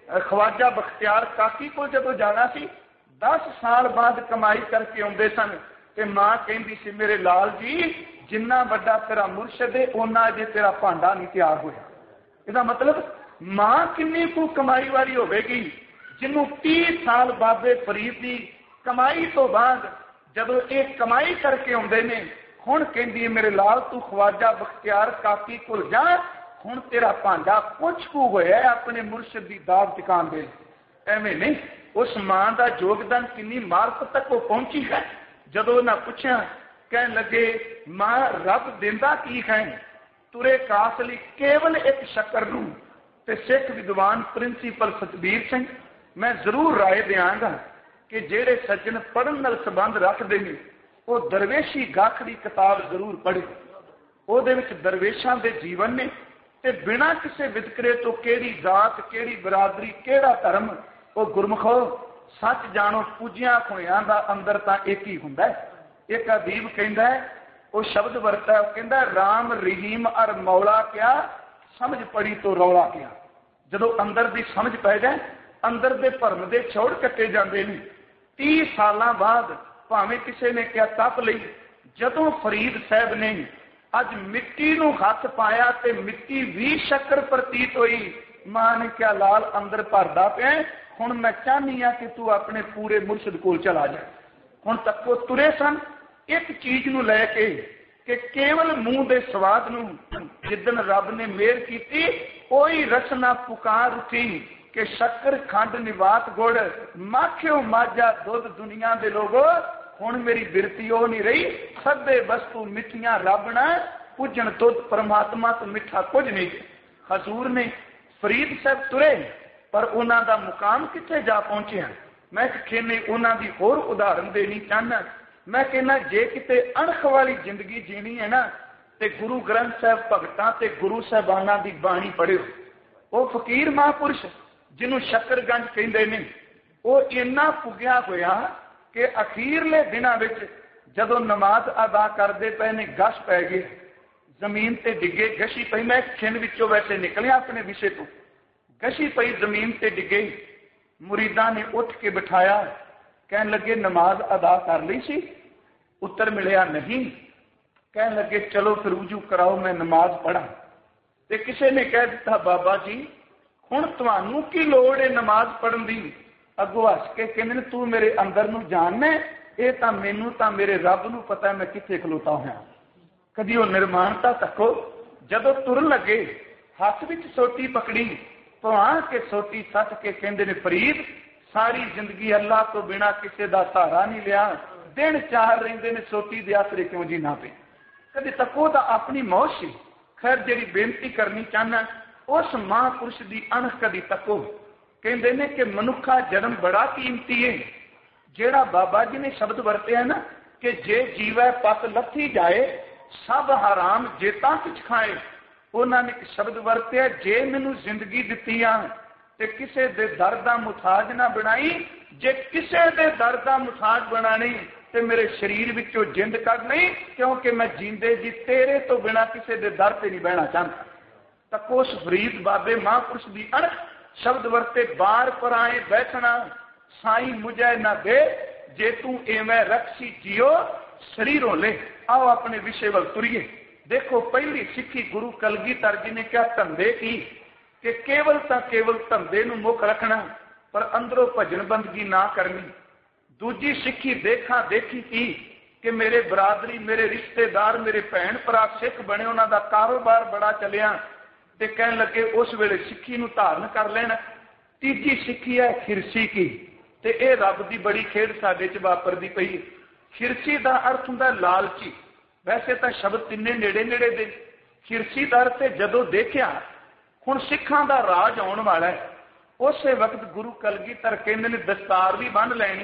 ਖਵਾਜਾ ਬਖਤਿਆਰ ਕਾਕੀ ਕੋਲ ਜਦੋਂ ਜਾਣਾ ਸੀ, 10 ਸਾਲ ਬਾਅਦ ਕਮਾਈ ਕਰਕੇ ਆਉਂਦੇ ਸਨ ਤੇ ਮਾਂ ਕਹਿੰਦੀ ਸੀ ਮੇਰੇ ਲਾਲ ਜੀ ਜਿੰਨਾ ਵੱਡਾ ਤੇਰਾ ਮੁਰਸ਼ਦ ਹੈ ਓਨਾ ਅਜੇ ਤੇਰਾ ਭਾਂਡਾ ਨਹੀਂ ਤਿਆਰ ਹੋਇਆ। ਇਹਦਾ ਮਤਲਬ ਮਾਂ ਕਿੰਨੀ ਕੁ ਕਮਾਈ ਵਾਲੀ ਹੋਵੇਗੀ ਜਿਹਨੂੰ 30 ਸਾਲ ਬਾਬੇ ਫਰੀਦ ਦੀ ਕਮਾਈ ਤੋਂ ਬਾਅਦ ਜਦੋਂ ਇਹ ਕਮਾਈ ਕਰਕੇ ਆਉਂਦੇ ਨੇ, ਹੁਣ ਕਹਿੰਦੀ ਹੈ ਮੇਰੇ ਲਾਲ ਤੂੰ ਖਵਾਜਾ ਬਖਤਿਆਰ ਕਾਕੀ ਕੋਲ ਜਾ, ਹੁਣ ਤੇਰਾ ਭਾਂਡਾ ਕੁਛ ਕੁ ਹੋਇਆ ਆਪਣੇ ਮੁਰਸ਼ਦ ਦੀ ਦਾਵ ਟਿਕਾਣ ਦੇ। ਐਵੇਂ ਨਹੀਂ, ਉਸ ਮਾਂ ਦਾ ਯੋਗਦਾਨ ਕਿੰਨੀ ਮਾਰਫਤ ਤੱਕ ਉਹ ਪਹੁੰਚੀ ਹੈ। ਜਦੋਂ ਉਹਨਾਂ ਪੁੱਛਿਆ ਕਹਿਣ ਲੱਗੇ ਮਾਂ ਰੱਬ ਦਿੰਦਾ ਕੀ ਹੈ, ਤੁਰੇ ਕਾਸ ਲਈ ਕੇਵਲ ਇੱਕ ਸ਼ੱਕਰ ਨੂੰ। ਤੇ ਸਿੱਖ ਵਿਦਵਾਨ ਪ੍ਰਿੰਸੀਪਲ ਸਤਬੀਰ ਸਿੰਘ ਮੈਂ ਜ਼ਰੂਰ ਰਾਏ ਦਿਆਂਗਾ ਕਿ ਜਿਹੜੇ ਸੱਜਣ ਪੜ੍ਹਨ ਨਾਲ ਸੰਬੰਧ ਰੱਖਦੇ ਨੇ ਉਹ ਦਰਵੇਸ਼ੀ ਗਾਖ ਦੀ ਕਿਤਾਬ ਜ਼ਰੂਰ ਪੜ੍ਹੇ। ਉਹਦੇ ਵਿੱਚ ਦਰਵੇਸ਼ਾਂ ਦੇ ਜੀਵਨ ਨੇ ਤੇ ਬਿਨਾਂ ਕਿਸੇ ਵਿਤਕਰੇ ਤੋਂ ਕਿਹੜੀ ਜ਼ਾਤ, ਕਿਹੜੀ ਬਰਾਦਰੀ, ਕਿਹੜਾ ਧਰਮ, ਉਹ ਗੁਰਮੁਖੋ ਸੱਚ ਜਾਣੋ ਪੂਜਿਆਂ ਹੋਇਆਂ ਦਾ ਅੰਦਰ ਤਾਂ ਇੱਕ ਹੀ ਹੁੰਦਾ ਹੈ। ਇੱਕ ਅਦੀਬ ਕਹਿੰਦਾ ਹੈ, ਉਹ ਸ਼ਬਦ ਵਰਤਾ, ਉਹ ਕਹਿੰਦਾ ਰਾਮ ਰਹੀਮ ਅਰ ਮੌਲਾ ਕਿਆ ਸਮਝ ਪੜੀ ਤੋਂ ਰੌਲਾ ਕਿਆ। ਜਦੋਂ ਅੰਦਰ ਦੀ ਸਮਝ ਪੈ ਜਾਏ, ਅੰਦਰ ਦੇ ਭਰਮ ਦੇ ਛੋੜ ਕੱਟੇ ਜਾਂਦੇ ਨੇ। 30 ਸਾਲਾਂ ਬਾਅਦ ਭਾਵੇਂ ਕਿਸੇ ਨੇ ਕਿਹਾ ਤਪ ਲਈ, ਜਦੋਂ ਫਰੀਦ ਸਾਹਿਬ ਨੇ ਅੱਜ ਮਿੱਟੀ ਨੂੰ ਹੱਥ ਪਾਇਆ ਤੇ ਮਿੱਟੀ ਵੀ ਸ਼ੱਕਰ ਪ੍ਰਤੀਤ ਹੋਈ, ਮਾਂ ਨੇ ਕਿਹਾ ਲਾਲ ਅੰਦਰ ਭਰਦਾ ਪਿਆ, ਹੁਣ ਮੈਂ ਚਾਹਨੀ ਆ ਕਿ ਤੂੰ ਆਪਣੇ ਪੂਰੇ ਮੁਰਸ਼ਦ ਕੋਲ ਚਲਾ ਜਾ। ਹੁਣ ਤੱਕ ਉਹ ਤੁਰੇ ਸਨ ਇੱਕ ਚੀਜ਼ ਨੂੰ ਲੈ ਕੇ ਕਿ ਕੇਵਲ ਮੂੰਹ ਦੇ ਸਵਾਦ ਨੂੰ। ਜਿੱਦਣ ਰੱਬ ਨੇ ਮਿਹਰ ਕੀਤੀ ਉਹੀ ਰਸਨਾ ਪੁਕਾਰ ਉੱਠੀ ਕਿ ਸ਼ੱਕਰ ਖੰਡ ਨਿਵਾਤ ਗੁੜ ਮਾਖਿਓ ਮਾਝਾ ਦੁੱਧ ਦੁਨੀਆ ਦੇ ਲੋਗੋ। ਹੁਣ ਮੇਰੀ ਬਿਰਤੀ ਉਹ ਨਹੀਂ ਰਹੀ, ਸਭੇ ਵਸਤੂ ਮਿੱਠੀਆਂ ਰੱਬ ਨਾ ਪੁੱਜਣ ਦੁੱਧ ਪਰਮਾਤਮਾ ਤੋਂ ਮਿੱਠਾ ਕੁਝ ਨਹੀਂ। ਹਜ਼ੂਰ ਨੇ ਫਰੀਦ ਸਾਹਿਬ ਤੁਰੇ ਪਰ ਉਹਨਾਂ ਦਾ ਮੁਕਾਮ ਕਿੱਥੇ ਜਾ ਪਹੁੰਚਿਆ। ਮੈਂ ਕਹਿੰਨੇ ਉਹਨਾਂ ਦੀ ਹੋਰ ਉਦਾਹਰਨ ਦੇਣੀ ਚਾਹੁੰਦਾ। ਮੈਂ ਕਹਿੰਦਾ ਜੇ ਕਿਤੇ ਅਣਖ ਵਾਲੀ ਜ਼ਿੰਦਗੀ ਜੀਣੀ ਹੈ ਨਾ ਤੇ ਗੁਰੂ ਗ੍ਰੰਥ ਸਾਹਿਬ ਭਗਤਾਂ ਤੇ ਗੁਰੂ ਸਾਹਿਬਾਨਾਂ ਦੀ ਬਾਣੀ ਪੜ੍ਹਿਓ। ਉਹ ਫਕੀਰ ਮਹਾਂਪੁਰਸ਼ ਜਿਹਨੂੰ ਸ਼ੱਕਰਗੰਜ ਕਹਿੰਦੇ ਨੇ, ਉਹ ਇੰਨਾ ਪੁੱਗਿਆ ਹੋਇਆ ਕਿ ਅਖੀਰਲੇ ਦਿਨਾਂ ਵਿੱਚ ਜਦੋਂ ਨਮਾਜ਼ ਅਦਾ ਕਰਦੇ ਪਏ ਨੇ ਗਸ਼ ਪੈ ਗਏ, ਜ਼ਮੀਨ ਤੇ ਡਿੱਗੇ, ਗਸ਼ੀ ਪਈ। ਮੈਂ ਖਿੰਡ ਵਿੱਚੋਂ ਵੈਸੇ ਨਿਕਲਿਆ ਆਪਣੇ ਵਿਸ਼ੇ ਤੋਂ, ਗਸ਼ੀ ਪਈ ਜ਼ਮੀਨ ਤੇ ਡਿੱਗੇ। ਮੁਰੀਦਾਂ ਨੇ ਉੱਠ ਕੇ ਬਿਠਾਇਆ, ਕਹਿਣ ਲੱਗੇ ਨਮਾਜ਼ ਅਦਾ ਕਰ ਲਈ ਸੀ, ਉੱਤਰ ਮਿਲਿਆ ਨਹੀਂ। ਕਹਿਣ ਲੱਗੇ ਚਲੋ ਫਿਰ ਵੁਜੂ ਕਰਾਓ, ਮੈਂ ਨਮਾਜ਼ ਪੜ੍ਹਾਂ। ਤੇ ਕਿਸੇ ਨੇ ਕਹਿ ਦਿੱਤਾ ਬਾਬਾ ਜੀ ਹੁਣ ਤੁਹਾਨੂੰ ਕੀ ਲੋੜ ਹੈ ਨਮਾਜ਼ ਪੜ੍ਹਨ ਦੀ। ਅੱਗੋਂ ਹੱਸ ਕੇ ਕਹਿੰਦੇ ਨੇ ਤੂੰ ਮੇਰੇ ਅੰਦਰ ਨੂੰ ਜਾਣਨਾ, ਇਹ ਤਾਂ ਮੈਨੂੰ ਤਾਂ ਮੇਰੇ ਰੱਬ ਨੂੰ ਪਤਾ ਮੈਂ ਕਿੱਥੇ ਖਲੋਤਾ ਹੋਇਆ। ਕਦੀ ਉਹ ਨਿਰਮਾਣਤਾ ਤੱਕੋ। ਜਦੋਂ ਤੁਰਨ ਲੱਗੇ ਹੱਥ ਵਿੱਚ ਸੋਟੀ ਪਕੜੀ, ਭਵਾਂ ਕੇ ਸੋਟੀ ਸੱਚ ਕੇ ਕਹਿੰਦੇ ਨੇ ਫਰੀਦ ਸਾਰੀ ਜ਼ਿੰਦਗੀ ਅੱਲਾਹ ਤੋਂ ਬਿਨਾਂ ਕਿਸੇ ਦਾ ਸਹਾਰਾ ਨਹੀਂ ਲਿਆ, ਦਿਨ ਚਾਰ ਰਹਿੰਦੇ ਨੇ ਸੋਟੀ ਦੇ ਆਸਰੇ ਕਿਉਂ ਜੀਣਾ ਪਏ। ਕਦੇ ਤੱਕੋ ਤਾਂ ਆਪਣੀ ਮੌਤ ਸੀ। ਖੈਰ ਜਿਹੜੀ ਬੇਨਤੀ ਕਰਨੀ ਚਾਹੁੰਦਾ ਉਸ ਮਹਾਂਪੁਰਸ਼ ਦੀ ਅਣਖ ਕਦੀ ਤੱਕੋ। ਕਹਿੰਦੇ ਨੇ ਕਿ ਮਨੁੱਖਾ ਜਨਮ ਬੜਾ ਕੀਮਤੀ ਹੈ। ਜਿਹੜਾ ਬਾਬਾ ਜੀ ਨੇ ਸ਼ਬਦ ਵਰਤਿਆ ਨਾ ਕਿ ਜੇ ਜੀਵੈ ਪਤ ਲੱਥੀ ਜਾਏ ਸਭ ਹਰਾਮ ਜੇਤਾ ਕਿਛ ਖਾਏ, ਉਹਨਾਂ ਨੇ ਇੱਕ ਸ਼ਬਦ ਵਰਤਿਆ ਜੇ ਮੈਨੂੰ ਜ਼ਿੰਦਗੀ ਦਿੱਤੀ ਆ ਤੇ ਕਿਸੇ ਦੇ ਦਰ ਦਾ ਮੁਤਾਜ ਨਾ ਬਣਾਈ। ਜੇ ਕਿਸੇ ਦੇ ਦਰ ਦਾ ਮੁਤਾਜ ਬਣਾਣੀ ਤੇ ਮੇਰੇ ਸਰੀਰ ਵਿੱਚੋਂ ਜਿੰਦ ਕੱਢ ਨਹੀਂ, ਕਿਉਂਕਿ ਮੈਂ ਜੀਂਦੇ ਜੀ ਤੇਰੇ ਤੋਂ ਬਿਨਾਂ ਕਿਸੇ ਦੇ ਦਰ ਤੇ ਨਹੀਂ ਬਹਿਣਾ ਚਾਹੁੰਦਾ। ਤਾਂ ਕੋਸ ਫਰੀਦ ਬਾਬੇ ਮਹਾਂਪੁਰਸ਼ ਦੀ ਅਣਖ ਸ਼ਬਦ ਵਰਤੇ ਬਾਰ ਪਰ ਆਏ ਬੈਠਣਾ ਸਾਈਂ ਮੁਝੇ ਨਾ ਦੇ जे तू एवं रखसी जियो शरीरों ले। आओ अपने विषय वाल तुरीए। देखो पहली सिक्खी गुरु कलगीधर जी ने क्या धंधे की कि केवल धंधे नूं मुख रखना पर अंदरों भजन बंदगी ना करनी। दूजी सिक्खी देखा देखी की कि मेरे बरादरी मेरे रिश्तेदार मेरे भैन भरा सिख बने, उन्हों का कारोबार बड़ा चलिया ते कह लगे उस वेले सिक्खी नूं धारण कर लेना। तीजी सिक्खी है खिरसी की, ते यह रब की बड़ी खेड साडे च वापरदी पई। खिरसी का अर्थ हुंदा लालची। वैसे तो शब्द तिन्ने नेड़े नेड़े दे। खिरसी का अर्थ जदों देखिया हुण सिखां दा राज आउण वाला है, उस वक्त गुरु कलगीधर कहंदे ने दस्तार भी बन लैनी,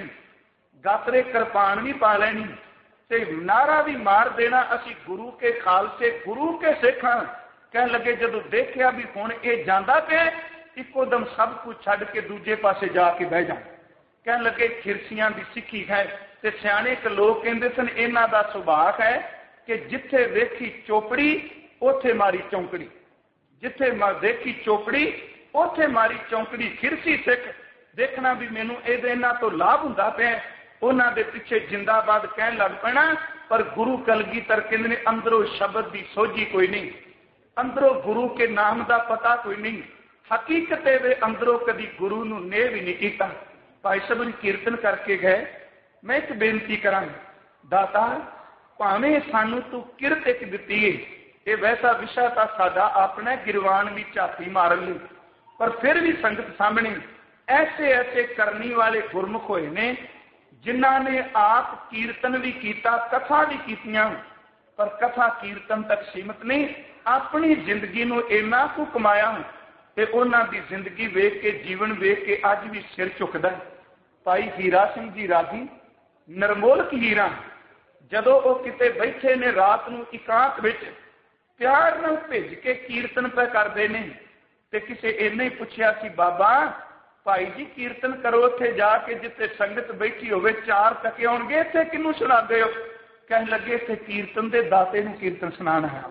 गातरे कृपान भी पा लैनी ते नारा भी मार देना, असी गुरु के खालसे गुरु के सिख हां। कह लगे जदों देखिया भी हुण ये जांदा पिया, इको दम सब कुछ छड्ड के दूजे पासे जाके बह जा। कह लगे खिरसियां दी सिक्खी है ते सियाणे एक लोग कहंदे सन इन्हां दा सुभाग है कि जिथे देखी चोपड़ी उथे मारी चौंकड़ी, जिथे देखी चोपड़ी उथे मारी चौंकड़ी। खिरसी सिख देखना भी मैनू इन्हां तो लाभ हुंदा पिया, उन्हां दे पिछे जिंदाबाद कहन लग पैना। पर गुरु कलगीधर कहंदे ने अंदरों शब्द की सोझी कोई नहीं, अंदरों गुरु के नाम का पता कोई नहीं। हकीकत वे अंदरों कभी गुरु नूं नेह भी नहीं कीता। भाई सबन कीर्तन करके गए। मैं एक बेनती करा, दाता भावें सानू तू किरत एक दिती है, ये वैसा विषय था साडा अपना गिरवान भी झाती मारन लई, पर फिर भी संगत सामने ऐसे ऐसे करनी वाले गुरमुख होए ने जिन्हां ने आप कीर्तन भी किया कथा भी कीतियां, पर कथा कीर्तन तक सीमित नहीं, अपनी जिंदगी नूं इन्ना कुछ कमाया ते उन्हां दी जिंदगी वेख के जीवन वेख के अज भी सिर झुकदा। भाई हीरा सिंह जी राधी नरमोलक हीरा, जदों वो किते बैठे ने रात नूं इकांत विच प्यार नाल भेज के कीर्तन पे करदे ने ते किसे इन्ने ही पुछया सी, बाबा भाई जी कीर्तन करो उत्थे जाके जिथे संगत बैठी होवे, चार टके आउणगे, इत्थे किनूं सुणांदे हो? कहण लगे इत्थे कीर्तन दे दाते नूं कीर्तन सुणाण आया,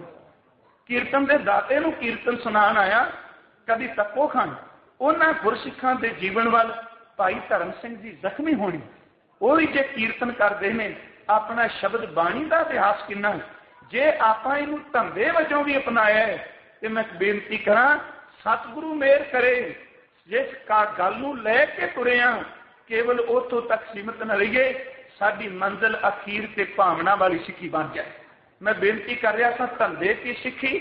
कीर्तन दे दाते नूं कीर्तन सुणाण आया। कभी तको खान उन्हां गुरसिखां दे जीवन वाल भाई धर्म सिंह जी जख्मी होनी, वो भी जे कीर्तन करते हैं अपना शब्द बाणी का इतिहास किन्ना। जे आपां इहनूं धंधे वजों भी अपनाया है तो मैं बेनती करा सतगुरु मेहर करे, जिस का गल नूं लै के तुरे हां केवल उतों तक सीमित न रहिए, साडी मंजिल अखीर ते भावना वाली सिक्खी बन जाए। मैं बेनती कर रहा था धंधे की सिक्खी,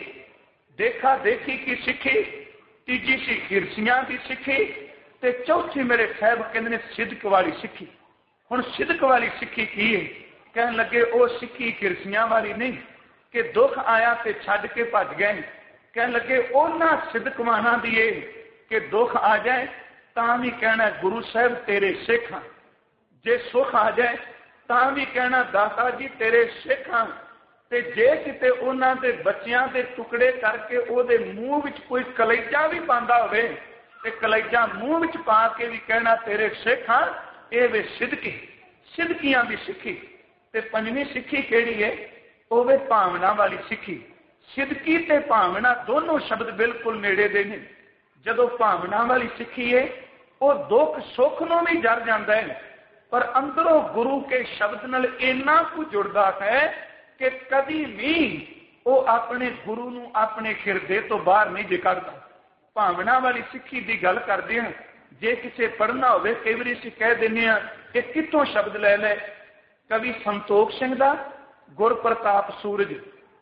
देखा देखी की सिक्खी, तीजी सी खिरसियां की सिक्खी ते चौथी मेरे साहब कहंदे ने सिदक वाली सिक्खी। हुण सिदक वाली सिक्खी की है? कहन लगे वो सिक्खी खिरसियां वाली नहीं कि दुख आया ते छड्ड के भज गए। कहन लगे उन्हां सिदकवाना दी है कि दुख आ जाए तां भी कहना गुरु साहब तेरे सिख हां, जे सुख आ जाए तां भी कहना दाता जी तेरे सिख हां, ते जे किते उन्हां दे बच्चियां दे टुकड़े करके ओदे मूँह विच कोई कलेजा भी पांदा होवे ते कलेजा मूँह विच पा के भी कहना तेरे सिख हां। ये वे सिदकी, सिदकियां दी सिक्खी। ते पंजवीं सिक्खी केड़ी है? वो वे भावना वाली सिक्खी। सिदकी ते भावना दोनों शब्द बिल्कुल नेड़े दे ने। जदों भावना वाली सिक्खी है वो दुख सुख नूं भी जर जांदा है, पर अंदरों गुरु के शब्द नाल इन्ना कुछ जुड़दा है कि कदी भी वो अपने गुरु नूं अपने हिरदे तो बाहर नहीं जे कढदा। भावना वाली सिक्खी की गल करदे हां, जे किसे पढ़ना होवे कई वारी असीं कह दिंदे हां कि कित्थों शब्द लै लै। कवि संतोख सिंह दा गुरप्रताप सूरज,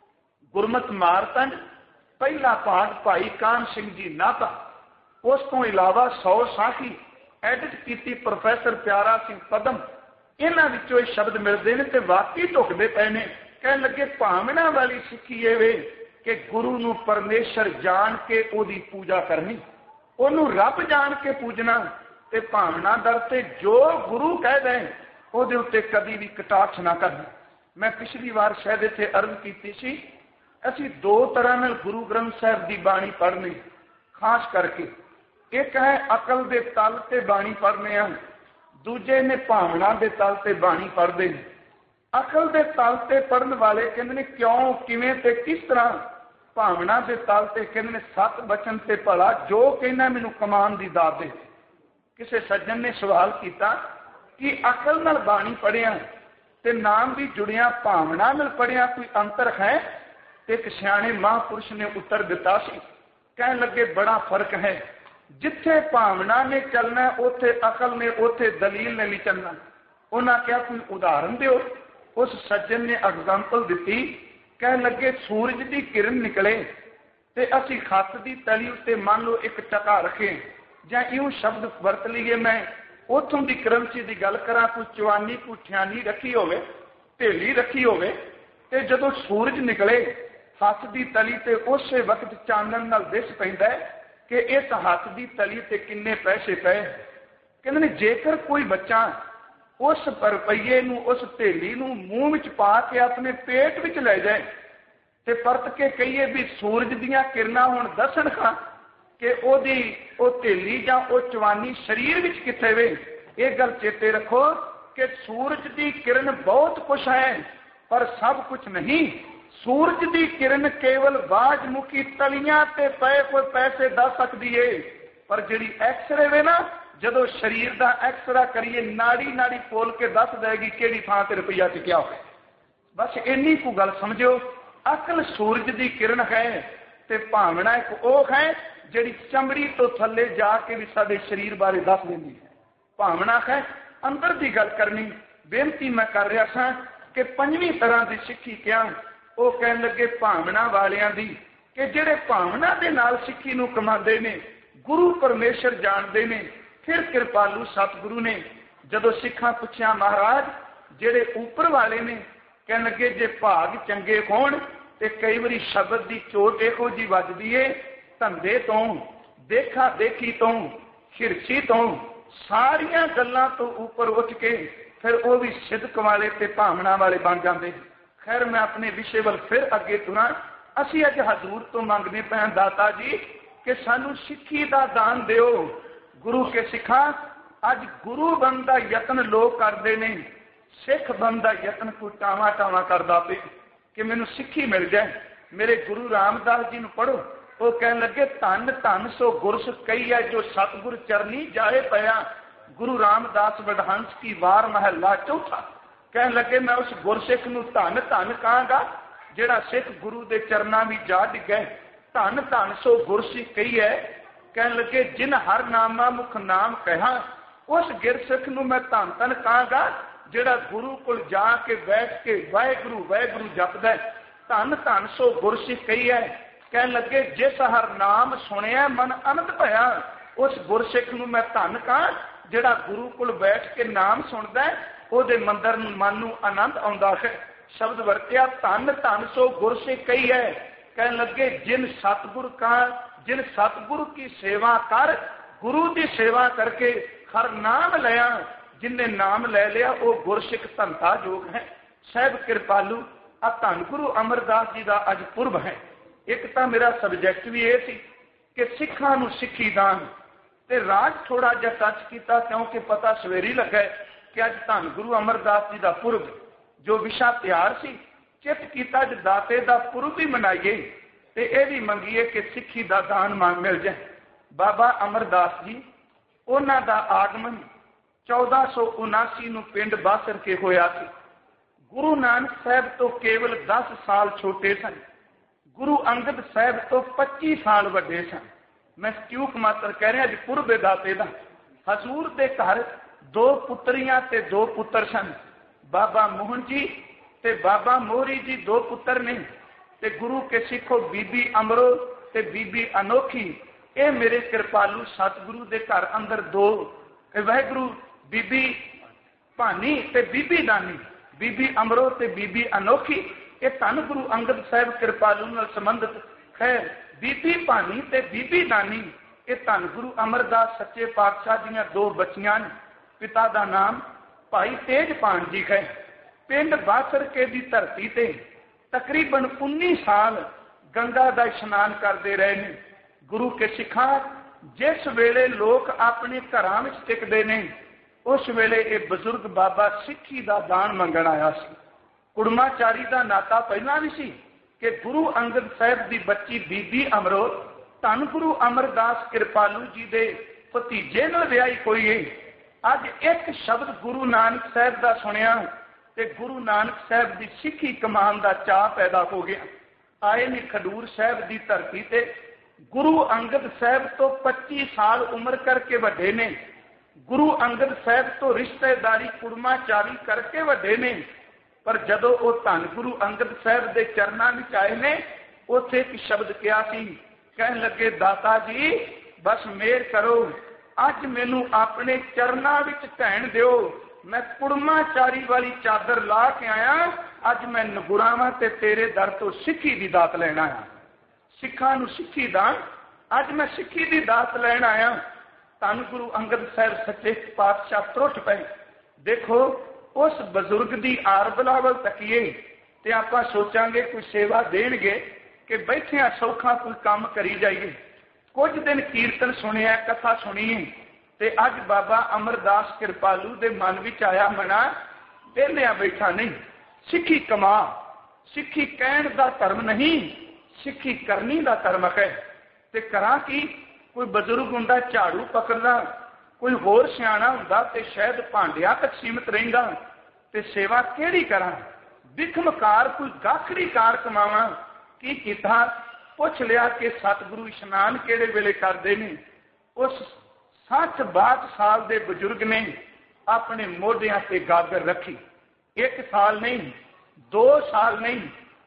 गुरमत मारतंड, पहला पाठ भाई कान सिंह जी नाता, उस तो इलावा 100 साखी एडिट की प्रोफैसर प्यारा सिंह पदम, इन्हां विचों शब्द मिलते हैं तो वाकई ढुकते पे ने। कह लगे भावना वाली सिक्खी है कि गुरु नूं परमेश्वर जान के ओदी पूजा करनी, ओनू रब जान के पूजना, ते भावना दर ते जो गुरु कह दें ओदे उत्ते कभी भी कटाक्ष ना करना। मैं पिछली बार शायद इत्थे अर्ज कीती सी, असीं दो तरह नाल गुरु ग्रंथ साहिब की बाणी पढ़नी, खास करके एक है अकल के तल ते बाणी पढ़ने हैं, दूजे ने भावना के तल ते बाणी पढ़ते हैं। अकल के तल ते पढ़न वाले कहते हैं क्यों किवें ते किस तरह, भावना के तल ते कहते हैं सत बचन ते भला जो कहना मैनू कमान की दात दे। किसी सज्जन ने सवाल किया कि अकल नाल बाणी पढ़िया ते नाम भी जुड़िया भावना नाल पढ़िया कोई अंतर है? ते एक सियाणे महापुरुष ने उत्तर दिता सी, कहन लगे बड़ा फर्क है। जिथे भावना ने चलना उथे अकल ने, उथे दलील ने नहीं चलना। उन्हें क्या कोई उदाहरण दो? उस सज्जन ने एग्जाम्पल दी, कहन लगे सूरज की किरण निकले ते असी खत की तली उत्ते मान लो एक टका रखे, या यूं शब्द वरत लीए, मैं उतों की करंसी की गल करा, कोई चवानी कोई ठियानी रखी होवे, ढेली रखी होवे, ते जदों सूरज निकले हथ की तली ते उस वक्त चानन नाल दिस पैंदा है कि इस हथ की तली ते किन्ने पैसे पे। कहंदे ने जेकर कोई बच्चा उस रुपये नूं, उस ढेली नूं मूँह विच पा के अपने पेट विच ले जाए ते परत के कहिए भी सूरज दीयां किरणां हुण दसन खां कि ओदी ओ ढेली जां ओ चवानी शरीर विच किथे वे। ये गल चेते रखो कि सूरज की किरण बहुत कुछ है पर सब कुछ नहीं। सूरज की किरण केवल बाजमुखी तलियां ते पए कोई पैसे दस सकती है, पर जिहड़ी एक्सरे वे ना, जदों शरीर का एक्सरा करिए नाड़ी नाड़ी पोल के दस देगी किहड़ी थां ते रुपया टिकिया हो। बस इन्नी को गल समझो। अकल सूरज की किरण है ते भावना एक वो है जिहड़ी चमड़ी तो थले जाके भी साडे शरीर बारे दस देंदी है। भावना है अंदर की गल करनी। बेनती मैं कर रहा सा कि पंजवीं तरह की सिक्खी क्या वो कहन लगे भावना वालियां दी, कि जिहड़े भावना दे नाल सिक्खी नूं कमांदे ने, गुरु परमेश्वर जानते ने। फिर कृपालू सतगुरु ने जदों सिखां पुछया, महाराज जिहड़े ऊपर वाले ने, कहन लगे जे भाग चंगे होण ते कई बारी शब्द की चोट इहो जी वजदी है, धंधे तो, देखा देखी तो, खिरची तो, सारिया गल्लां तो ऊपर उठ के फिर वो भी सिदक वाले ते भावना वाले बन जाते। खैर मैं अपने विषय वाल फिर अगे तुरा। असी अज हजूर तो मंगने पे दाता जी कि सानू सिक्खी का दान दिओ। गुरु के सिखा अज गुरु बन का यतन लोग करते हैं, सिख बन का यतन कोई टावा टावा करता पे कि मैनू सिक्खी मिल जाए। मेरे गुरु रामदास जी नूं पढ़ो, वो कहन लगे धन धन सो गुरस कई है जो सतगुर चरनी जाए पया। गुरु रामदास वडहंस की वार महला चौथा। कहन लगे मैं उस गुरसिख नूं धन धन कहांगा जिहड़ा सिख गुरु के चरना भी जा डिगे। धन धन सो गुरसी कही है। कहन लगे जिन हर नामा मुख नाम कहा, उस गिरसिख नूं मैं धन धन कहांगा जिहड़ा गुरु कोल जाके बैठ के वाहिगुरू वाहिगुरू जपदा। धन धन सो गुरसिख कही है। कहन लगे जिस हर नाम सुनिया मन आनंद भया, उस गुरसिख नूं मैं धन कहां जिहड़ा गुरु कोल बैठ के नाम सुनदा है, ओहदे मंदर नूं मन नूं आनंद आउंदा है। शब्द वरत्या धन धन सो गुरसिख कही है। कहन लगे जिन सतगुरु की सेवा कर, गुरु की सेवा करके हर नाम लिया, जिन्हें नाम ले लिया वो गुरसिख धनता योग है। साहब कृपालू आ धन गुरु अमरदास जी का अज पुरब है। एक तो मेरा सबजैक्ट भी ये सी कि सिखां नूं सिक्खी दान ते राज थोड़ा जिहा टच किया क्योंकि पता सवेरी लगा कि अज धन गुरु अमरदास जी का पुरब जो विशा त्यार सी, चित किया अज दाते का पुरब भी मनाइए ते यह भी मंगीए कि सिक्खी का दान मिल जाए। बाबा अमरदास जी उन्हां दा आगमन 1479 नूं पिंड बासर के होया सी। गुरु नानक साहब तो केवल 10 साल छोटे सन, गुरु अंगद साहब तो 25 साल वड्डे सन। मैं चूक मात्र कह रहा अज पुरब दाते दा। हजूर दे घर 2 पुत्रियां ते 2 पुत्र सन। बाबा मोहन जी ते बाबा मोहरी जी 2 पुत्र ने ते गुरु के सिखो बीबी अमरो ते बीबी अनोखी। ये मेरे कृपालू सतगुरु दे घर अंदर 2 वाहिगुरू बीबी भानी ते बीबी दानी, बीबी अमरो ते बीबी अनोखी। ये धन गुरु अंगद साहब कृपालू नाल संबंधित। खैर बीबी भानी ते बीबी दानी ये धन गुरु अमरदास सच्चे पातशाह दीयां 2 बच्चियां ने। पिता का नाम भाई तेजपान जी है। पिंड बासर के दी धरती ते तकरीबन 19 साल गंगा का इशनान करते रहे ने। गुरु के सिखा जिस वेले लोग अपने घरां विच टिकदे ने उस वेले ये बजुर्ग बाबा सिक्खी का दान मंगण आया सी। कुड़माचारी का नाता पहला भी सी कि गुरु अंगद साहब की बच्ची बीबी अमरो धन गुरु अमरदास कृपालू जी के भतीजे नाल विआही होई है अज एक शब्द गुरु नानक साहब का सुनिया ते गुरु नानक साहब की सिक्खी कमान का चाह पैदा हो गया। आए ने खडूर साहब की धरती ते गुरु अंगद साहब तो 25 साल उम्र करके वड्डे ने। गुरु अंगद साहब तो रिश्तेदारी कुड़माचारी करके वड्डे ने। पर जदों वो धन गुरु अंगद साहब के चरणों में आए ने उथे एक शब्द कहा सी, कहन लगे दाता जी बस मेहर करो, अज मैनू अपने चरणों विच ढैण दिओ, मैं कुड़माचारी वाली चादर ला के आया, अज मैं नगुरावां ते तेरे दर तो सिक्खी दी दात लैण आया। सिखां नूं सिक्खी दान, अज मैं सिक्खी दी दात लैण आया। धन गुरु अंगद साहब सच्चे पातशाह त्रुट पे। देखो उस बजुर्ग की आर बलावल तकीए ते आपां सोचांगे कोई सेवा देणगे कि बैठिया सौखा कोई काम करी जाइए। कुछ दिन कीर्तन सुनिया, कथा सुनी ते अज बाबा अमरदास कृपालू दे मन विच आया मना वेलिया बैठा नहीं, सिक्खी कमा। सिक्खी कहण दा धर्म नहीं, सिक्खी करनी दा धर्म है। ते करा कि कोई बजुर्ग हुंदा झाड़ू पकड़दा, कोई होर सियाणा हुंदा ते शायद भांडिया तक सीमित रहिंदा, ते सेवा केड़ी करा। बिखमकार कोई गाखड़ी कार कमावा की कीता। पुछ लिया कि सतगुरु इशनान केड़े वेले करदे ने। उस 60-62 साल के बजुर्ग ने अपने मोढियां ते गागर रखी। 1 साल नहीं, 2 साल नहीं,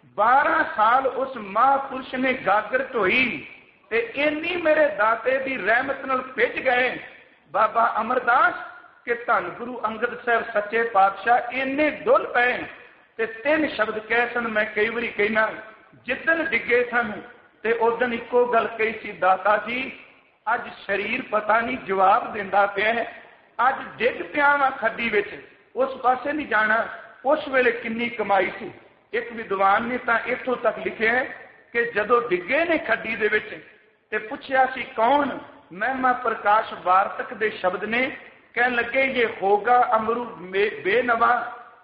12 साल उस महापुरुष ने गागर ढोई ते इन्नी मेरे दाते की रहमत नाल भिज गए बाबा अमरदास के धन गुरु अंगद साहब सच्चे पातशाह इन्ने डुल पे ते 3 शब्द कह सन। मैं कई बारी कहना जिदन डिगे सन ते उदन इको गल कही सी, दाता जी अज शरीर पता नहीं जवाब देंदा पिया है, अज डिग पिया वा खड्डी विच, उस पासे नहीं जाना। उस वेले किन्नी कमाई सी। एक विद्वान ने तो इथों तक लिखिया है कि जदों डिगे ने खड्डी दे विच ते पुछया सी कौन, महिमा प्रकाश वार्तक दे शब्द ने, कहन लगे ये होगा अमरू बेनवा,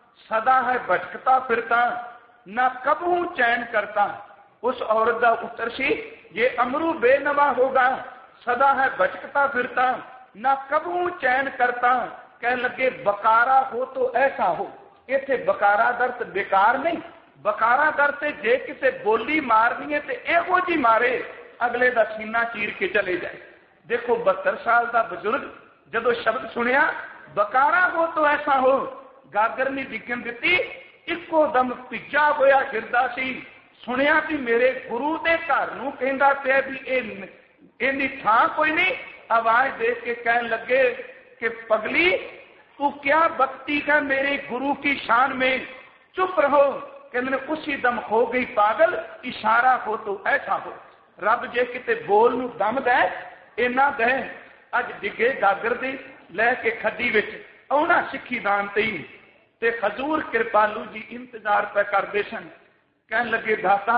सदा है भटकता फिरता, ना कबू चैन करता। उस औरत का उत्तर सी ये अमरू बेनवा होगा, सदा है भटकता फिरता, ना कबू चैन करता। कहन लगे बकारा हो तो ऐसा हो। इथे बकारा दर बेकार नहीं, बकारा दर से जे किसे बोली मारनी है तो एहो जी मारे अगले का सीना चीर के चले जाए। देखो 72 साल का बजुर्ग जदों शब्द सुनिया बकारा हो तो ऐसा हो, गागर नहीं डिगन दी, इको दम भिजा होया फिरदा सी। सुनिया कि मेरे गुरु के घर नूं कहंदा पिया भी इन्नी थां कोई नहीं। आवाज दे के कहन लगे कि पगली तू क्या बकती है मेरे गुरु की शान में, चुप रहो। कहने उसी दम हो गई पागल, इशारा हो तो ऐसा हो। रब जे किते बोल नूं दम दे इन्ना दे। अज डिगे गागर दी लैके खड्डी विच आउणा सिक्खी दान ते हजूर कृपालू जी इंतजार पे करदे सन। कहन लगे दाता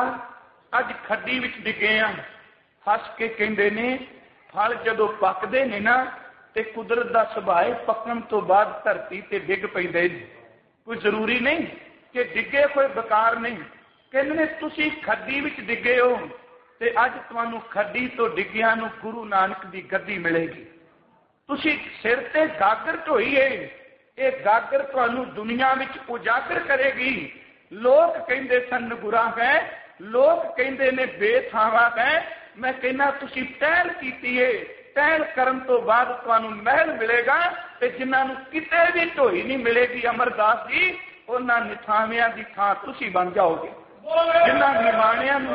अज खड्डी विच डिगे आ। हस के कहंदे ने फल जदों पकदे ने ना ते कुदरत दा सुभाए पकण तो बाद धरती ते डिग पैंदे ने। कोई जरूरी नहीं कि डिगे कोई बेकार नहीं। कहंदे ने तुसीं खड्डी विच डिगे हो ते अज तुहानू खड्डी तो डिगिया नू गुरु नानक दी गद्दी मिलेगी। तुसीं सिर ते गागर ढोई है, ये गागर तुहानू दुनिया विच उजागर करेगी। लोग कहंदे सन नगुरा है, लोग कहंदे ने बेथावा है। मैं कहना तुसीं टहल कीती है, टहल करन तो बाद तुहानू महल मिलेगा ते जिन्हां नू किते भी ढोई नहीं मिलेगी अमरदास जी, उन्हां निथावियां दी थां तुसीं बन जाओगे। जिन्हां निमाणियां नू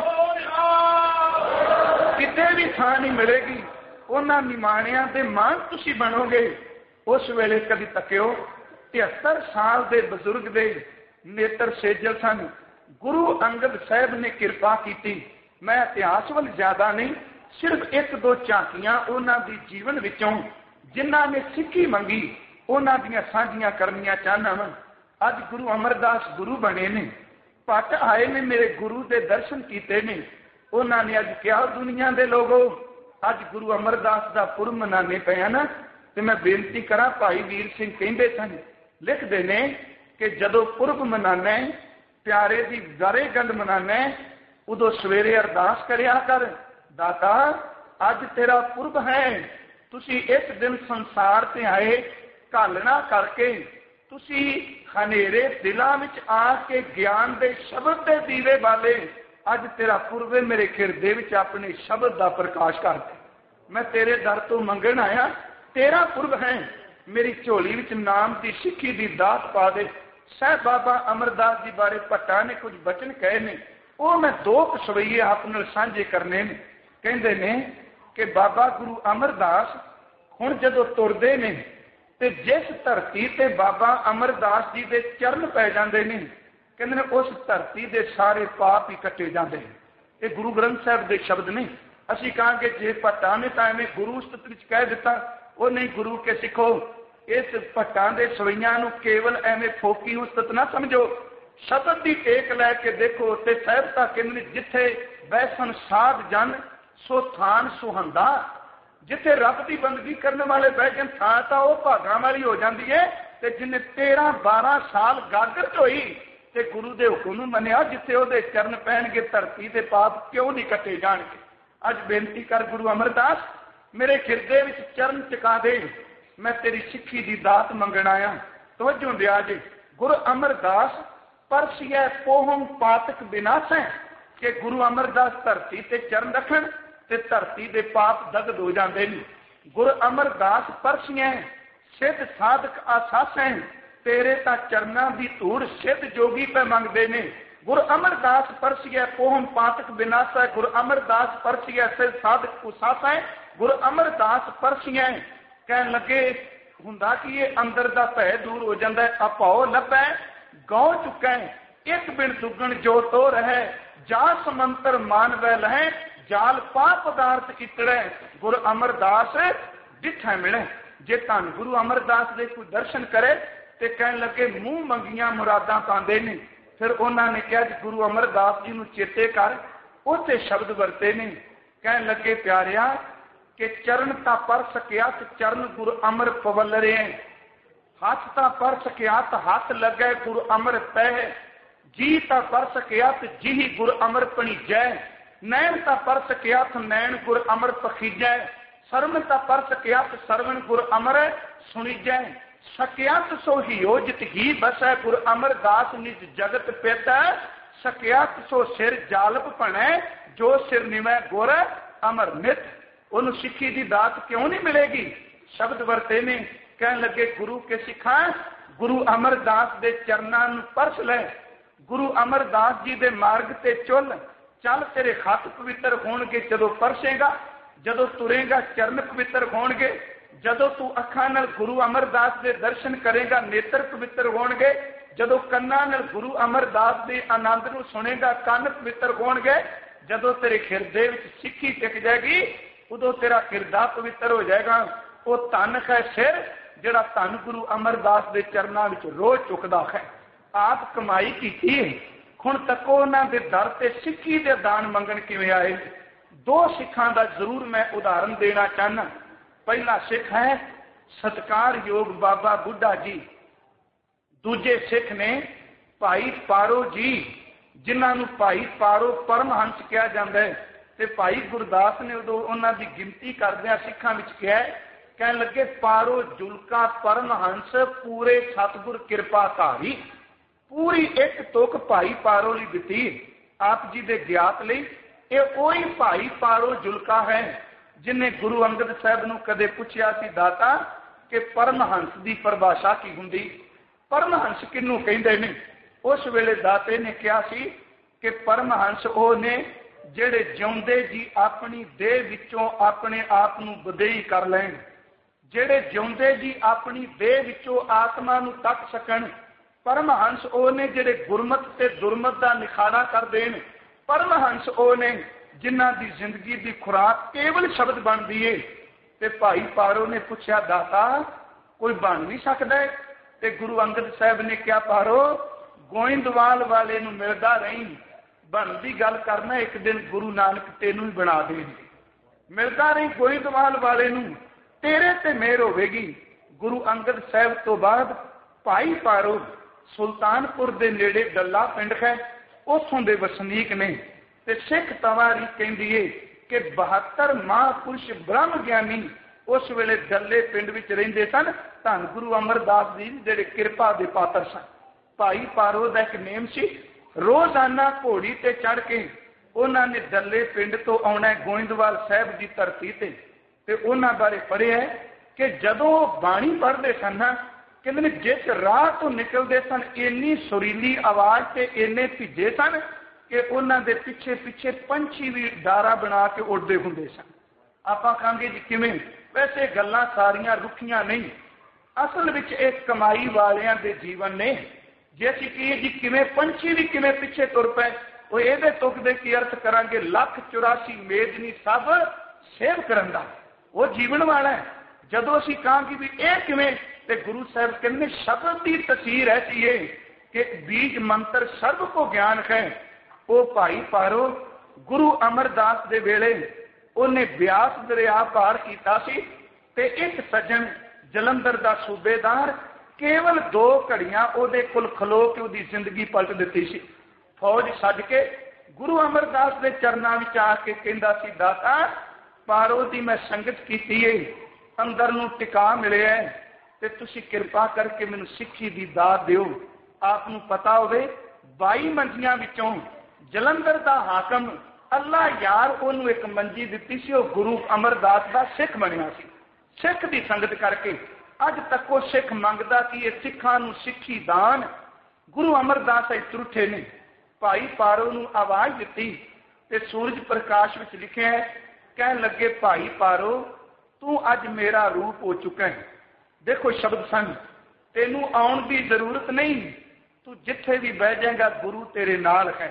किते भी थां नहीं मिलेगी, उन्हां निमाणियां दे मान तुसीं बनोगे। उस वेले कभी तकियो 73 साल के बजुर्ग दे नेत्र सेजल सन। गुरु अंगद साहब ने कृपा की। मैं इतिहास वाल ज्यादा नहीं, सिर्फ 1-2 झांकियां उन्हां दी जीवन विचों जिन्हां ने सिक्खी मंगी उन्हां दियां साझियां करनियां चाहना वा। अज गुरु अमरदास गुरु बने ने, भट आए ने मेरे गुरु के दर्शन किए ने। उन्होंने अज क्या दुनिया के लोगों अज गुरु अमरदास का पुरब मनाने पे ना, तो मैं बेनती करा भाई वीर सिंह कहते सन लिखते ने कि जदों पुरब मनाना है, प्यारे की गारेगंढ मनाना है, उदों सवेरे अरदास करिया कर, दाता अज तेरा पुरब है, तुसी एक दिन संसार से आए, ਘਾਲਣਾ ਕਰਕੇ ਤੁਸੀਂ ਹਨੇਰੇ ਦਿਲਾਂ ਵਿੱਚ ਆ ਕੇ ਗਿਆਨ ਦੇ ਸ਼ਬਦ ਦੇ ਦੀਵੇ ਵਾਲੇ ਅੱਜ ਤੇਰਾ ਪੁਰਬ ਮੇਰੇ ਹਿਰਦੇ ਵਿੱਚ ਆਪਣੇ ਸ਼ਬਦ ਦਾ ਪ੍ਰਕਾਸ਼ ਕਰ ਦੇ। ਮੈਂ ਤੇਰੇ ਦਰ ਤੋਂ ਮੰਗਣ ਆਇਆ, ਤੇਰਾ ਪੁਰਬ ਹੈ, ਮੇਰੀ ਝੋਲੀ ਵਿੱਚ ਨਾਮ ਦੀ ਸਿੱਖੀ ਦੀ ਦਾਤ ਪਾ ਦੇ। ਸਾਹਿਬ ਬਾਬਾ ਅਮਰਦਾਸ ਜੀ ਬਾਰੇ ਭੱਟਾ ਨੇ ਕੁਝ ਬਚਨ ਕਹੇ ਨੇ, ਉਹ ਮੈਂ ਦੋ ਕਸਵਈਏ ਆਪ ਨਾਲ ਸਾਂਝੇ ਕਰਨੇ ਨੇ। ਕਹਿੰਦੇ ਨੇ ਕਿ ਬਾਬਾ ਗੁਰੂ ਅਮਰਦਾਸ ਹੁਣ ਜਦੋਂ ਤੁਰਦੇ ਨੇ ਤੇ ਜਿਸ ਧਰਤੀ ਤੇ ਬਾਬਾ ਅਮਰਦਾਸ ਜੀ ਦੇ ਚਰਨ ਪੈ ਜਾਂਦੇ ਨੇ, ਕਹਿੰਦੇ ਨੇ ਉਸ ਧਰਤੀ ਦੇ ਸਾਰੇ ਪਾਪ ਹੀ ਕੱਟੇ ਜਾਂਦੇ ਨੇ। ਇਹ ਗੁਰੂ ਗ੍ਰੰਥ ਸਾਹਿਬ ਦੇ ਸ਼ਬਦ ਨੇ। ਅਸੀਂ ਕਹਾਂਗੇ ਜੇ ਭੱਟਾ ਨੇ ਤਾਂ ਐਵੇਂ ਗੁਰੂ ਉਸਤਤ ਵਿੱਚ ਕਹਿ ਦਿੱਤਾ, ਉਹ ਨਹੀਂ, ਗੁਰੂ ਕੇ ਸਿੱਖੋ, ਇਸ ਭੱਟਾਂ ਦੇ ਸਵਈਆਂ ਨੂੰ ਕੇਵਲ ਐਵੇਂ ਫੋਕੀ ਉਸਤਤ ਨਾ ਸਮਝੋ। ਸ਼ਬਦ ਦੀ ਟੇਕ ਲੈ ਕੇ ਦੇਖੋ ਤੇ ਸਾਹਿਬਤਾ ਕਹਿੰਦੇ ਜਿੱਥੇ ਬੈਸਨ ਸਾਧ ਜਨ ਸੋ ਥਾਨ ਸੁਹੰਦਾ, ਜਿੱਥੇ ਰੱਬ ਦੀ ਬੰਦਗੀ ਕਰਨ ਵਾਲੇ ਬਹਿ ਜਾਣ ਥਾਂ ਤਾਂ ਉਹ ਭਾਗਾਂ ਵਾਲੀ ਹੋ ਜਾਂਦੀ ਹੈ। ਤੇ ਜਿਹਨੇ 13-12 ਸਾਲ ਗਾਗਰ ਢੋਈ ਤੇ ਗੁਰੂ ਦੇ ਹੁਕਮ ਨੂੰ ਮੰਨਿਆ, ਜਿੱਥੇ ਉਹਦੇ ਚਰਨ ਪੈਣਗੇ ਧਰਤੀ ਦੇ ਪਾਪ ਕਿਉਂ ਨਹੀਂ ਕੱਟੇ ਜਾਣਗੇ। ਅੱਜ ਬੇਨਤੀ ਕਰ ਗੁਰੂ ਅਮਰਦਾਸ, ਮੇਰੇ ਹਿਰਦੇ ਵਿੱਚ ਚਰਨ ਟਿਕਾ ਦੇ, ਮੈਂ ਤੇਰੀ ਸਿੱਖੀ ਦੀ ਦਾਤ ਮੰਗਣ ਆਇਆ। ਤਵੱਜੋ ਦਿਆ ਜੇ, ਗੁਰੂ ਅਮਰਦਾਸ ਪਰਸੀਐ ਪੋਹਮ ਪਾਤਕ ਵਿਨਾਸ਼ੈ, ਕਿ ਗੁਰੂ ਅਮਰਦਾਸ ਧਰਤੀ ਤੇ ਚਰਨ ਰੱਖਣ ਤੇ ਧਰਤੀ ਦੇ ਪਾਪ ਦਗਦ ਹੋ ਜਾਂਦੇ ਨੇ। ਗੁਰੂ ਅਮਰਦਾਸ ਪਰਸੀਐ ਸਿੱਧ ਸਾਧਕ ਆਸਾਸੈ, ਤੇਰੇ ਤਾਂ ਚਰਨਾਂ ਦੀ ਧੂੜ ਸਿੱਧ ਜੋਗੀ ਪੈ ਮੰਗਦੇ ਨੇ। ਗੁਰੂ ਅਮਰਦਾਸ ਪਰਸੀਐ ਪੋਹਮ ਪਾਤਕ ਵਿਨਾਸ਼ੈ, ਗੁਰੂ ਅਮਰਦਾਸ ਪਰਸੀਐ ਸਿੱਧ ਸਾਧਕ ਉਸਾਸੈ, ਗੁਰੂ ਅਮਰਦਾਸ ਪਰਸੀਐ। ਕਹਿਣ ਲੱਗੇ ਹੁੰਦਾ ਕਿ ਇਹ ਅੰਦਰ ਦਾ ਭੈ ਦੂਰ ਹੋ ਜਾਂਦਾ, ਅਭਉ ਲੱਭੈ ਗਉ ਚੁੱਕੈ, ਇੱਕ ਬਿਨ ਦੁੱਗਣ ਜੋ ਤੋ ਰਹਿ, ਜਾ ਸਮੰਤਰ ਮਾਨਵੈ ਲਹੈ, ਜਾਲ ਪਾ ਪਦਾਰਥ ਇਤੜੈ, ਗੁਰੂ ਅਮਰਦਾਸ ਡਿਠੈ ਮਿਲੈ। ਜੇ ਧੰਨ ਗੁਰੂ ਅਮਰਦਾਸ ਦੇ ਕੋਈ ਦਰਸ਼ਨ ਕਰੇ ਤੇ ਕਹਿਣ ਲੱਗੇ ਮੂੰਹ ਮੰਗੀਆਂ ਮੁਰਾਦਾਂ ਪਾਉਂਦੇ ਨੇ। ਫਿਰ ਉਹਨਾਂ ਨੇ ਕਿਹਾ ਜੀ ਗੁਰੂ ਅਮਰਦਾਸ ਜੀ ਨੂੰ ਚੇਤੇ ਕਰ, ਉੱਥੇ ਸ਼ਬਦ ਵਰਤੇ ਨੇ। ਕਹਿਣ ਲੱਗੇ ਪਿਆਰਿਆ ਕਿ ਚਰਨ ਤਾਂ ਪਰ ਸਕਿਆ ਤੇ ਚਰਨ ਗੁਰੂ ਅਮਰ ਪਵਲਰੇ, ਹੱਥ ਤਾਂ ਪਰ ਸਕਿਆ ਤੇ ਹੱਥ ਲੱਗੇ ਗੁਰੂ ਅਮਰ ਪੈ, ਜੀ ਤਾਂ ਪਰ ਸਕਿਆ ਤੇ ਜੀ ਗੁਰੂ ਅਮਰ ਪਣੀਜੈ, ਨੈਣ ਤਾਂ ਪਰ ਸਕਿਆ ਤੇ ਨੈਣ ਗੁਰੂ ਅਮਰ ਪਖੀਜੈ, ਸਰਵਣ ਤਾਂ ਪਰ ਸਕਿਆ ਤੇ ਸਰਵਣ ਗੁਰੂ ਅਮਰ ਸੁਣੀਜੈ, ਸਕਿਆਤ ਸੋ ਹਿਓ ਜਿਤ ਹੀ ਬਸੈ, ਗੁਰੂ ਅਮਰਦਾਸ ਨਿਜ ਜਗਤ ਪਿਤੈ, ਸਕਿਆਤ ਸੋ ਸਿਰ ਜਾਲਪ ਭਣੈ, ਜੋ ਸਿਰ ਨਿਵੈ ਗੁਰ ਅਮਰ ਨਿਤ। ਉਹਨੂੰ ਸਿੱਖੀ ਦੀ ਦਾਤ ਕਿਉਂ ਨਹੀਂ ਮਿਲੇਗੀ? ਸ਼ਬਦ ਵਰਤੇ ਨੇ। ਕਹਿਣ ਲੱਗੇ ਗੁਰੂ ਕੇ ਸਿੱਖਾਂ, ਗੁਰੂ ਅਮਰਦਾਸ ਦੇ ਚਰਨਾਂ ਨੂੰ ਪਰਸ ਲੈ, ਗੁਰੂ ਅਮਰਦਾਸ ਜੀ ਦੇ ਮਾਰਗ ਤੇ ਚੱਲ, ਤੇਰੇ ਹੱਥ ਪਵਿੱਤਰ ਹੋਣਗੇ ਜਦੋਂ ਪਰਸੇਗਾ, ਜਦੋਂ ਤੁਰੇਗਾ ਚਰਨ ਪਵਿੱਤਰ ਹੋਣਗੇ, ਜਦੋਂ ਤੂੰ ਅੱਖਾਂ ਨਾਲ ਗੁਰੂ ਅਮਰਦਾਸ ਦੇ ਦਰਸ਼ਨ ਕਰੇਗਾ ਨੇਤਰ ਪਵਿੱਤਰ ਹੋਣਗੇ, ਜਦੋਂ ਕੰਨਾਂ ਨਾਲ ਗੁਰੂ ਅਮਰਦਾਸ ਦੇ ਆਨੰਦ ਨੂੰ ਸੁਣੇਗਾ ਕੰਨ ਪਵਿੱਤਰ ਹੋਣਗੇ, ਜਦੋਂ ਤੇਰੇ ਹਿਰਦੇ ਵਿੱਚ ਸਿੱਖੀ ਟਿਕ ਜਾਏਗੀ ਉਦੋਂ ਤੇਰਾ ਹਿਰਦਾ ਪਵਿੱਤਰ ਹੋ ਜਾਏਗਾ। ਉਹ ਧੰਨ ਹੈ ਸਿਰ ਜਿਹੜਾ ਧੰਨ ਗੁਰੂ ਅਮਰਦਾਸ ਦੇ ਚਰਨਾਂ ਵਿੱਚ ਰੋਜ਼ ਝੁਕਦਾ ਹੈ। ਆਪ ਕਮਾਈ ਕੀਤੀ ਹੈ, ਹੁਣ ਤੱਕ ਉਹਨਾਂ ਦੇ ਦਰ ਤੇ ਸਿੱਖੀ ਦੇ ਦਾਨ ਮੰਗਣ ਕਿਵੇਂ ਆਏ? ਦੋ ਸਿੱਖਾਂ ਦਾ ਜ਼ਰੂਰ ਮੈਂ ਉਦਾਹਰਨ ਦੇਣਾ ਚਾਹੁੰਦਾ। ਪਹਿਲਾ ਸਿੱਖ ਹੈ ਸਤਿਕਾਰਯੋਗ ਬਾਬਾ ਬੁੱਢਾ ਜੀ, ਦੂਜੇ ਸਿੱਖ ਨੇ ਭਾਈ ਪਾਰੋ ਜੀ, ਜਿਨ੍ਹਾਂ ਨੂੰ ਭਾਈ ਪਾਰੋ ਪਰਮਹੰਸ ਕਿਹਾ ਜਾਂਦਾ ਹੈ। ਤੇ ਭਾਈ ਗੁਰਦਾਸ ਨੇ ਉਦੋਂ ਉਹਨਾਂ ਦੀ ਗਿਣਤੀ ਕਰਦਿਆਂ ਸਿੱਖਾਂ ਵਿੱਚ ਕਿਹਾ, ਕਹਿਣ ਲੱਗੇ ਪਾਰੋ ਜੁਲਕਾ ਪਰਮਹੰਸ ਪੂਰੇ ਸਤਿਗੁਰ ਕਿਰਪਾ ਧਾਰੀ। ਪੂਰੀ ਇੱਕ ਤੁਕ ਭਾਈ ਪਾਰੋ ਲਈ ਦਿੱਤੀ ਆਪ ਜੀ ਦੇ ਗਿਆਤ ਲਈ। ਇਹ ਉਹੀ ਭਾਈ ਪਾਰੋ ਜੁਲਕਾ ਹੈ ਜਿਨੇ ਗੁਰੂ ਅੰਗਦ ਸਾਹਿਬ ਨੂੰ ਕਦੇ ਪੁੱਛਿਆ ਸੀ ਦਾਤਾ ਕਿ ਪਰਮਹੰਸ ਦੀ ਪਰਿਭਾਸ਼ਾ ਕੀ ਹੁੰਦੀ, ਪਰਮਹੰਸ ਕਿਹਨੂੰ ਕਹਿੰਦੇ ਨੇ? ਉਸ ਵੇਲੇ ਦਾਤੇ ਨੇ ਕਿਹਾ ਸੀ ਕਿ ਪਰਮਹੰਸ ਉਹ ਨੇ ਜਿਹੜੇ ਜਿਉਂਦੇ ਜੀ ਆਪਣੀ ਦੇਹ ਵਿੱਚੋਂ ਆਪਣੇ ਆਪ ਨੂੰ ਬਦੇਈ ਕਰ ਲੈਣ, ਜਿਹੜੇ ਜਿਉਂਦੇ ਜੀ ਆਪਣੀ ਦੇਹ ਵਿੱਚੋਂ ਆਤਮਾ ਨੂੰ ਤੱਕ ਸਕਣ। ਪਰਮਹੰਸ ਉਹ ਨੇ ਜਿਹੜੇ ਗੁਰਮਤ ਤੇ ਦੁਰਮਤ ਦਾ ਨਿਖਾੜਾ ਕਰ ਦੇਣ। ਪਰਮਹੰਸ ਉਹ ਨੇ ਜਿਨ੍ਹਾਂ ਦੀ ਜ਼ਿੰਦਗੀ ਦੀ ਖੁਰਾਕ ਕੇਵਲ ਸ਼ਬਦ ਬਣਦੀ ਏ। ਤੇ ਭਾਈ ਪਾਰੋ ਨੇ ਪੁੱਛਿਆ ਦਾਤਾ ਕੋਈ ਬਣ ਨਹੀਂ ਸਕਦਾ? ਤੇ ਗੁਰੂ ਅੰਗਦ ਸਾਹਿਬ ਨੇ ਕਿਹਾ ਪਾਰੋ ਗੋਇੰਦਵਾਲ ਵਾਲੇ ਨੂੰ ਮਿਲਦਾ ਰਹੀਂ, ਬਣਨ ਦੀ ਗੱਲ ਕਰਨਾ ਇੱਕ ਦਿਨ ਗੁਰੂ ਨਾਨਕ ਤੈਨੂੰ ਹੀ ਬਣਾ ਦੇਣਗੇ। ਮਿਲਦਾ ਰਹੀ ਗੋਇੰਦਵਾਲ ਵਾਲੇ ਨੂੰ, ਤੇਰੇ ਤੇ ਮਿਹਰ ਹੋਵੇਗੀ। ਗੁਰੂ ਅੰਗਦ ਸਾਹਿਬ ਤੋਂ ਬਾਅਦ ਭਾਈ ਪਾਰੋ ਸੁਲਤਾਨਪੁਰ ਦੇ ਨੇੜੇ ਡੱਲਾ ਪਿੰਡ ਹੈ, ਉੱਥੋਂ ਦੇ ਵਸਨੀਕ ਨੇ। ਤੇ ਸਿੱਖ ਤਵਾਰੀ ਕਹਿੰਦੀ ਏ ਕਿ 72 ਮਹਾਂਪੁਰਸ਼ ਬ੍ਰਹਮ ਗਿਆਨੀ उस वेले डल्ले पिंड विच रहिंदे सन धन गुरु अमरदास जी जिहड़े किरपा दे पात्र सन। भाई पारो दा एक नेम सी, रोजाना घोड़ी ते चढ़ के उन्होंने डल्ले पिंड तो आना गोइंदवाल साहब की धरती ते उन्हां बारे पढ़िया कि जदों बाणी पढ़ते सन ना, कहते जिस राह तो निकलते सन इन्नी सुरीली आवाज से इन्ने भिजे सन कि उन्हां दे पिछे पिछे पंछी भी डारा बना के उड़ते हुंदे सन। आपां कहांगे जी किवें? वैसे गल्लां सारियां रुखियां नहीं, असल विच एक कमाई वालियां दे जीवन ने। जे असीं कहीए जी किवें पंछी भी किवें पिछे तुर पए, वो ये तुक दे की अर्थ करांगे 1,84 मेदनी सब सेव करन दा, वो जीवन वाला है। जदों असीं कहांगे भी ये किवें, ते गुरु साहब कहते शब्द की तसीर ऐसी है कि बीज मंत्र सर्व को ज्ञान है। वो भाई पारो गुरु अमरदास दे वेले उन्हें ब्यास दरिया पार किया सी ते एक सज्जन जलंधर दा सूबेदार केवल 2 घड़ियां ओदे कोल खलो के ओदी जिंदगी पलट दित्ती सी। फौज छड्ड के गुरु अमरदास दे चरनां विच आके कहंदा सी, दाता पारो दी मैं संगत कीती है, अंदर नूं टिका मिलिया है ते तुसीं किरपा करके मैनूं सिੱਖੀ दी दात दिओ। आप नूं पता होवे 22 मंजियां विचों जलंधर दा हाकम अल्लाह यार उन्होंने एक मंजी दी सी, वह गुरु अमरदास का सिख बनया सी। सिख की संगत करके अज तक वो सिख मंगदा कि सिखां नूं सिੱਖੀ दान गुरु अमरदास त्रुठे ने। भाई पारो नूं आवाज दी ते सूरज प्रकाश विच लिखिया है, कहन लगे भाई पारो तू अज मेरा रूप हो चुका है। देखो शब्द सन, तेनू आउण की जरूरत नहीं, तू जिथे भी बह जाएगा गुरु तेरे नाल है।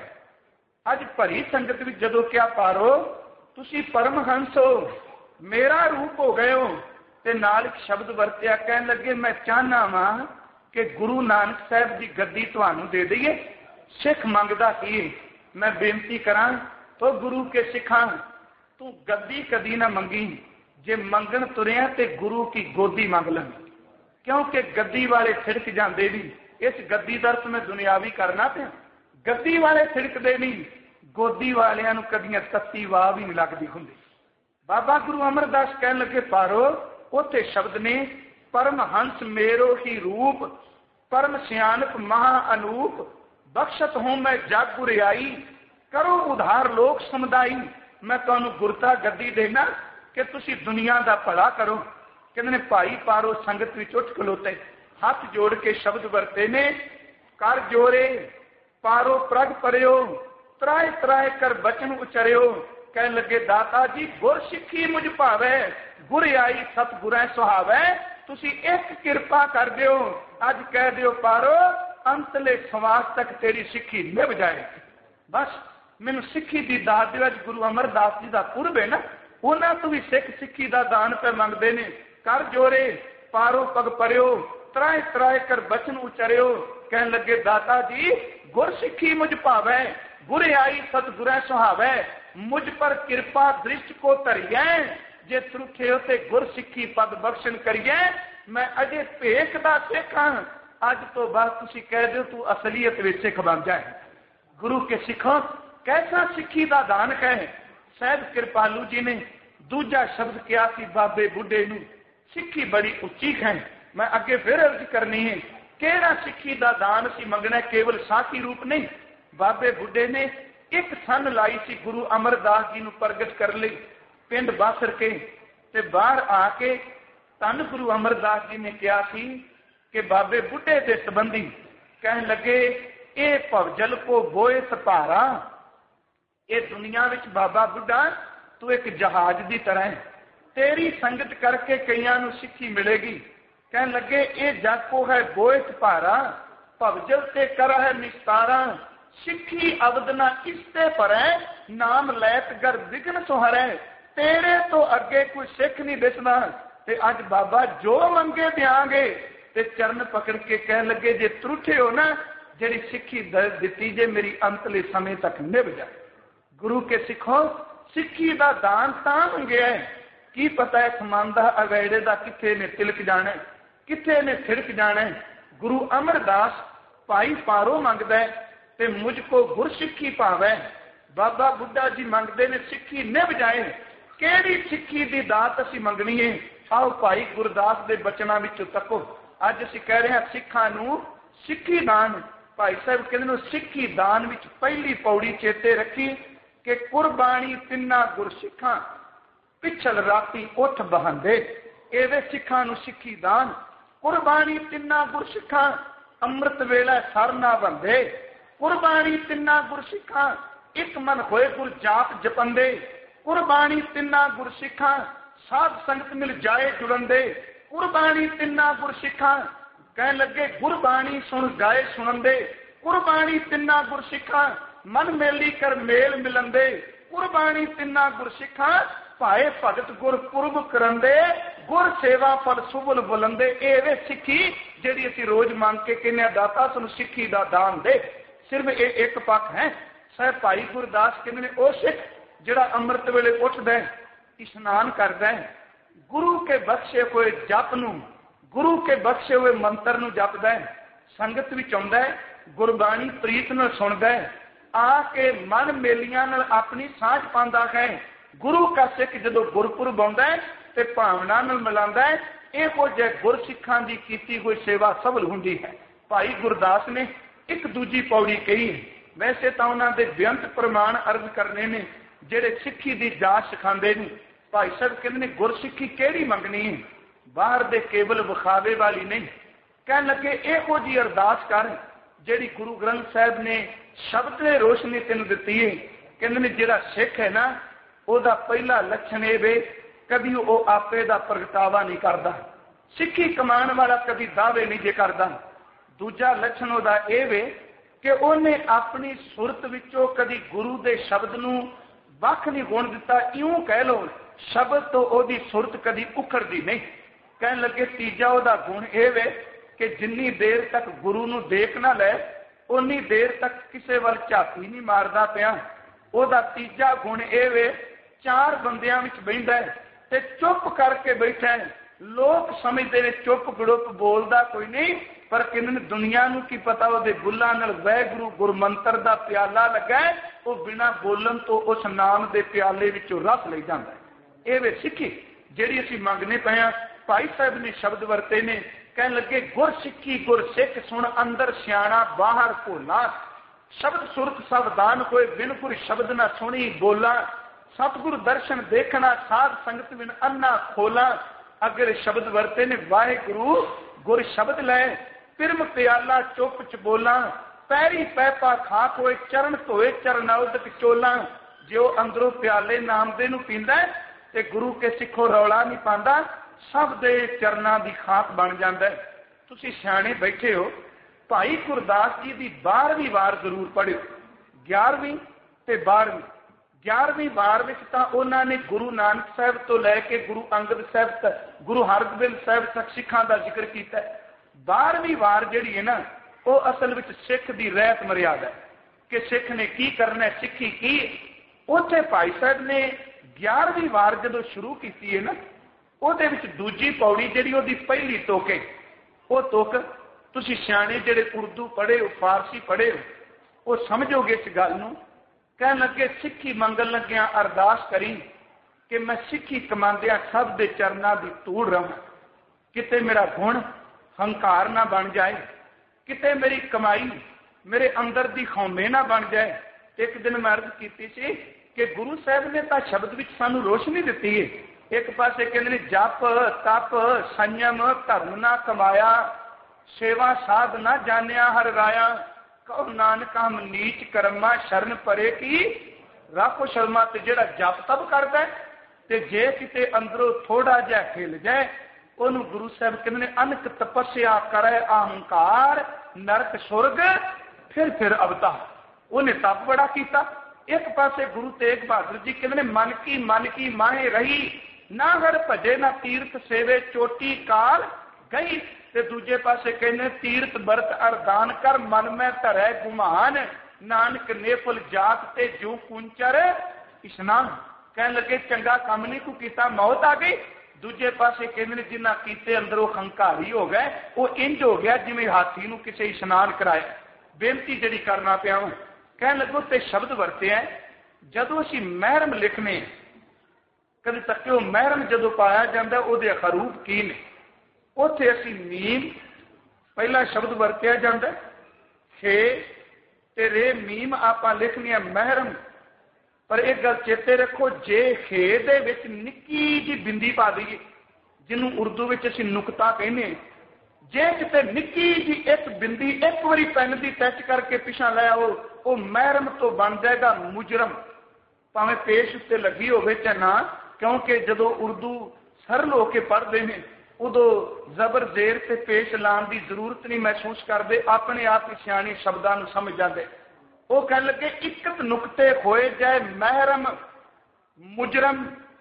अज भरी संगत में जदों क्या पारो तुसी परमहंस हो, मेरा रूप हो गए हो, ते नाल एक शब्द वरत्या, कहन लगे मैं चाहना वा कि गुरु नानक साहब की गद्दी तुहानू दे दईए। सिख मंगदा की मैं बेनती करा तो गुरु के सिखा तू गद्दी कदी ना मंगी, जे मंगन तुरिया ते गुरु की गोदी मंग लन, क्योंकि गद्दी वाले छिड़क जाते भी। इस गद्दी दर्द मैं दुनियावी करना पिया, गद्दी वाले छिड़कते नहीं, गोदी वालियां कदियां तत्ती वाह भी नहीं लगती हुंदी। बाबा गुरु अमरदास कहन लगे पारो उथे शब्द ने, परमहंस मेरो ही रूप, परम सियानक महा अनूप, बख्शत हूं मैं जग गुरियाई, करो उधार लोक समुदाई। मैं तुहानू गुरता गद्दी देना कि तुसी दुनिया का भला करो। कहते भाई पारो संगत विच उठ खलोते, हाथ जोड़ के शब्द वरते ने, कर जोरे पारो प्रग परियो, त्राए त्राए कर बचन उचरियो। कह लगे दाता जी गुर सिੱਖੀ मुझ भावे, गुर आई सतगुरै सुहावे, तुसी एक किरपा कर दियो, अज कह दियो पारो अंतले सवास तक तेरी सिੱਖੀ निभ जाए। बस मैनू सिੱਖੀ दी दात दे विच गुरु अमरदास जी का पुरब है ना, उन्हां तो भी सिख सिੱਖੀ दा दान पे मंगते हैं। कर जोरे पारो पग परियो, त्राए त्राए कर बचन उचरियो। कहन लगे दाता जी गुर सिੱਖੀ मुझ भावे, गुर आई सतगुरै सुहावे, मुझ पर कृपा दृष्ट को धरिए, जे त्रुठे होते गुर सिੱਖੀ पद बख्शन करिए। मैं अजे भेख दा सिख हां, अज तो बाद तुसी कह दो तू असलीयत विच सिख बन जाए। गुरु के सिखों कैसा सिੱਖੀ दा दान कहे। साहब कृपालू जी ने दूजा शब्द किया सी बाबे बुढ़े नूं, सिੱਖੀ बड़ी उच्ची है। मैं अगे फिर अर्ज करनी है, केड़ा सिੱਖੀ दा दान सी मंगना, केवल साथी रूप नहीं। बाबे बुढ़े ने एक सन लाई सी गुरु अमरदास जी नूं प्रगट कर ली, पिंड बासर के ते बाहर आके धन गुरु अमरदास जी ने कहा सी कि बाबे बुढ़े के संबंधी कहन लगे, ये भवजल को बोए सभारा, ये दुनिया विच बाबा बुढ़ा तू एक जहाज की तरह है, तेरी संगत करके कईयां नूं सिੱਖੀ मिलेगी। कहन लगे ये जग को है बोए सभारा, भवजल ते कर है निस्तारा, सिੱਖੀ अवदना किसते पर है, नाम लैत गर विघन सुहरै, तेरे तो अगे कोई सिख नहीं दिसदा, ते अज बाबा जो मंगे देंगे। ते चरण पकड़ के कह लगे जे त्रुठे हो ना, जिहड़ी सिੱਖੀ दिती जे मेरी अंतले समय तक निभ जाए। गुरु के सिखों सिੱਖੀ दा दान तां मंगिया है, की पता इस मन दा अवेड़े दा किथे ने तिलक जाना, किथे ने थिड़क जाना। गुरु अमरदास भाई पारो मंगदा है ते मुझको गुर सिੱਖੀ भावे। बाबा बुढ़ा जी मंगते ने सिੱਖੀ निभ जाए। केड़ी सिੱਖੀ दी दात असीं मंगनी है, आओ भाई गुरदास के बचनों में तको। अज असीं कह रहे हैं सिखां नूं सिक्खी दान। भाई साहब कहते सिक्खी दान में पहली पौड़ी चेते रखी कि कुरबानी तिन्ना गुरसिखां पिछल राती उठ बहांदे। एवे सिखां नूं सिक्खी दान। कुरबानी तिन्ना गुरसिखां अमृत वेला सर ना बंदे। कुरबानी तिन्ना गुरसिखां एक मन होए गुर जाप जपंदे। कुरबानी तिन्ना गुरसिखां साध संगत मिल जाए जुड़ंदे। कुरबानी तिन्ना गुरसिखां कह लगे गुरबाणी सुन गाए सुनंदे। कुरबानी तिन्ना गुरसिखां मन मेली कर मेल मिलंदे। कुरबानी तिन्ना गुरसिखां भाए भगत गुरपुरब करंदे। गुर सेवा फल सुबल बुलंदे। एवे सिक्खी जिहड़ी असीं रोज मंग के कहने दाता सानूं सिक्खी दा दान दे। सिर्फ ये एक पक्ष है। साहब भाई गुरदास कहते हैं वह सिख जिहड़ा अमृत वेले उठदा है, इशनान करदा है, गुरु के बख्शे हुए जप नूं, गुरु के बख्शे हुए मंत्र नूं जपदा है, संगत विच आउंदा है, गुरबाणी प्रीत नाल सुणदा है, आके मन मेलियां नाल अपनी सांझ पांदा है। गुरु का सिख जदों गुरपुरब आउंदा है ते भावना नाल मिलांदा है। इहो जिहे गुरसिखां दी कीती होई सेवा सफल हुंदी है। भाई गुरदास ने एक दूजी पौड़ी कही है। वैसे तो उन्होंने बेअंत प्रमाण अर्ज करने ने जेड़े सिक्खी की जाच सिखाते हैं। भाई साहब कहते हैं गुरसिक्खी केड़ी मंगनी है, बाहर दे केवल विखावे वाली नहीं। कह लगे इहो जी अरदास कर जिहड़ी गुरु ग्रंथ साहब ने शब्द ने रोशनी तेन दिती है। कहते हैं जिहड़ा सिख है ना उहदा पहला लक्षण ये वे कभी वो आपे दा प्रगटावा नहीं करता। सिक्खी कमान वाला कभी दावे नहीं जे करता। दूजा लक्षण उहदा ये वे कि उन्हें अपनी सुरत विचों कभी गुरु के शब्द नूं वख नहीं होण दिता। इउं कह लो शब्द तो ओदी सुरत कभी उखड़दी नहीं। कहन लगे तीजा ओदा गुण ये वे कि जिन्नी देर तक गुरु नूं देख ना लै उन्नी देर तक किसे वल झाती नहीं मारदा पिया। ओदा तीजा गुण ये वे चार बंदियां विच बहिंदा है ते चुप करके बैठा है। लोग समझते हैं चुप गड़ुप बोलता कोई नहीं, पर कहते दुनिया नूं की पता वो बुल्लां नाल वाहिगुरू गुरमंत्र दा प्याला लगा है, वो बिना बोलन तो उस नाम के प्याले विचों रस ले जाता है। ये वे सिक्खी जिहड़ी असीं मंगने पे हैं। भाई साहब ने शब्द वरते ने, कह लगे गुर सिक्खी गुर सिख सुन अंदर सियाणा बाहर भोला। शब्द सुरत सावधान होए बिन गुर शब्द ना सुनी बोला। सतगुरु दर्शन देखना साध संगत बिन अन्ना खोला। अगर शब्द वरते ने वाहिगुरू गुर शब्द लै पिरम प्याला चुप च बोला। पैरी पैपा खा कोए चरण धोए चरनौदक चोला। जो अंदरों प्याले नाम दे नूं पींदा है ते गुरु के सिखों रौला नहीं पांदा, सब दे चरना की खाक बन जाता है। तुसीं सियाणे बैठे हो। भाई गुरदास जी की 12वीं वार जरूर पढ़ियो। 11वीं ते 12वीं। 11वीं वार में तो उन्होंने गुरु नानक साहब तो लैके गुरु अंगद साहब तक, गुरु हरगोबिंद साहब तक सिखां का जिक्र किया। 12वीं वार जिहड़ी है ना वो असल में सिख की रहत मर्यादा है कि सिख ने की करना, सिक्खी की। उत्थे भाई साहब ने 11वीं वार जो शुरू की है ना उहदे विच दूजी पौड़ी जिहड़ी उहदी पहली तुक है, वो तुक तुसीं सियाणे जिहड़े उर्दू पढ़े हो फारसी पढ़े हो वो समझोगे इस गल नूं। कह लगे सिक्खी मंगन लग्या अरदास करी कि मैं सिक्खी कमांदिया सब दे चरना की धूड़ रहा। किते मेरा गुण हंकार ना बन जाए, किते मेरी कमाई मेरे अंदर की खौमे ना बन जाए। एक दिन मैं अर्ज की सी कि गुरु साहब ने तो शब्द विच सानू रोशनी दी है। एक पासे कहते जप तप संयम धर्म ना कमाया, सेवा साध ना जानिया हर राया। कहो नानक हम नीच कर्मा शरण परे की राखो शर्मा। ते जिहड़ा जप तप करता है ते जे किते अंदरों थोड़ा जिहा खिल जाए उन्होंने गुरु साहब कहते अनक तपस्या करे अहंकार नरक सुरग फिर अवतार। उन्हें तप बड़ा किया। एक पासे गुरु तेग बहादुर जी कहते मन की माहे रही ना हर भजे ना तीर्थ सेवे चोटी काल गई। ते दूजे पासे कहने तीर्थ बरत अरदान कर मन में धरै गुमान। नानक नेफल जात ते जू कुंचर इशनान। कह लगे चंगा काम नहीं तू किया मौत आ गई। दूजे पासे कहते जिन्ना कीते अंदरों हंकारी हो गए वो इंज हो गया जिवें हाथी नूं किसे इशनान कराया। बेनती जिहड़ी करना पिया कह लगो ते शब्द वरते हैं जदों असीं महरम लिखने कभी तकियो महरम जो पाया जाता ਉਹਦੇ हरूफ की ने ਉੱਥੇ ਅਸੀਂ मीम पहला शब्द वरत्या जाता खे ते रे मीम आप लिखनी महरम पर एक गल चेते रखो जे खे दे विच निक्की जी बिंदी पा दईए जिन्हों उर्दू विच असीं नुकता कहने जे किते निक्की जी एक बिंदी एक बारी पेन की टच करके पिछा लै आओ वो महरम तो बन जाएगा मुजरम भावें पेश उत्ते लगी होवे चाहे ना क्योंकि जदों उर्दू सरल होकर पढ़ते हैं उदों जबर जेर से पेश लाने की जरूरत नहीं महसूस करते अपने आप ही सियाने शब्दों को समझ जाते वो कह लगे इकत नुकते होए जाए महरम मुजरम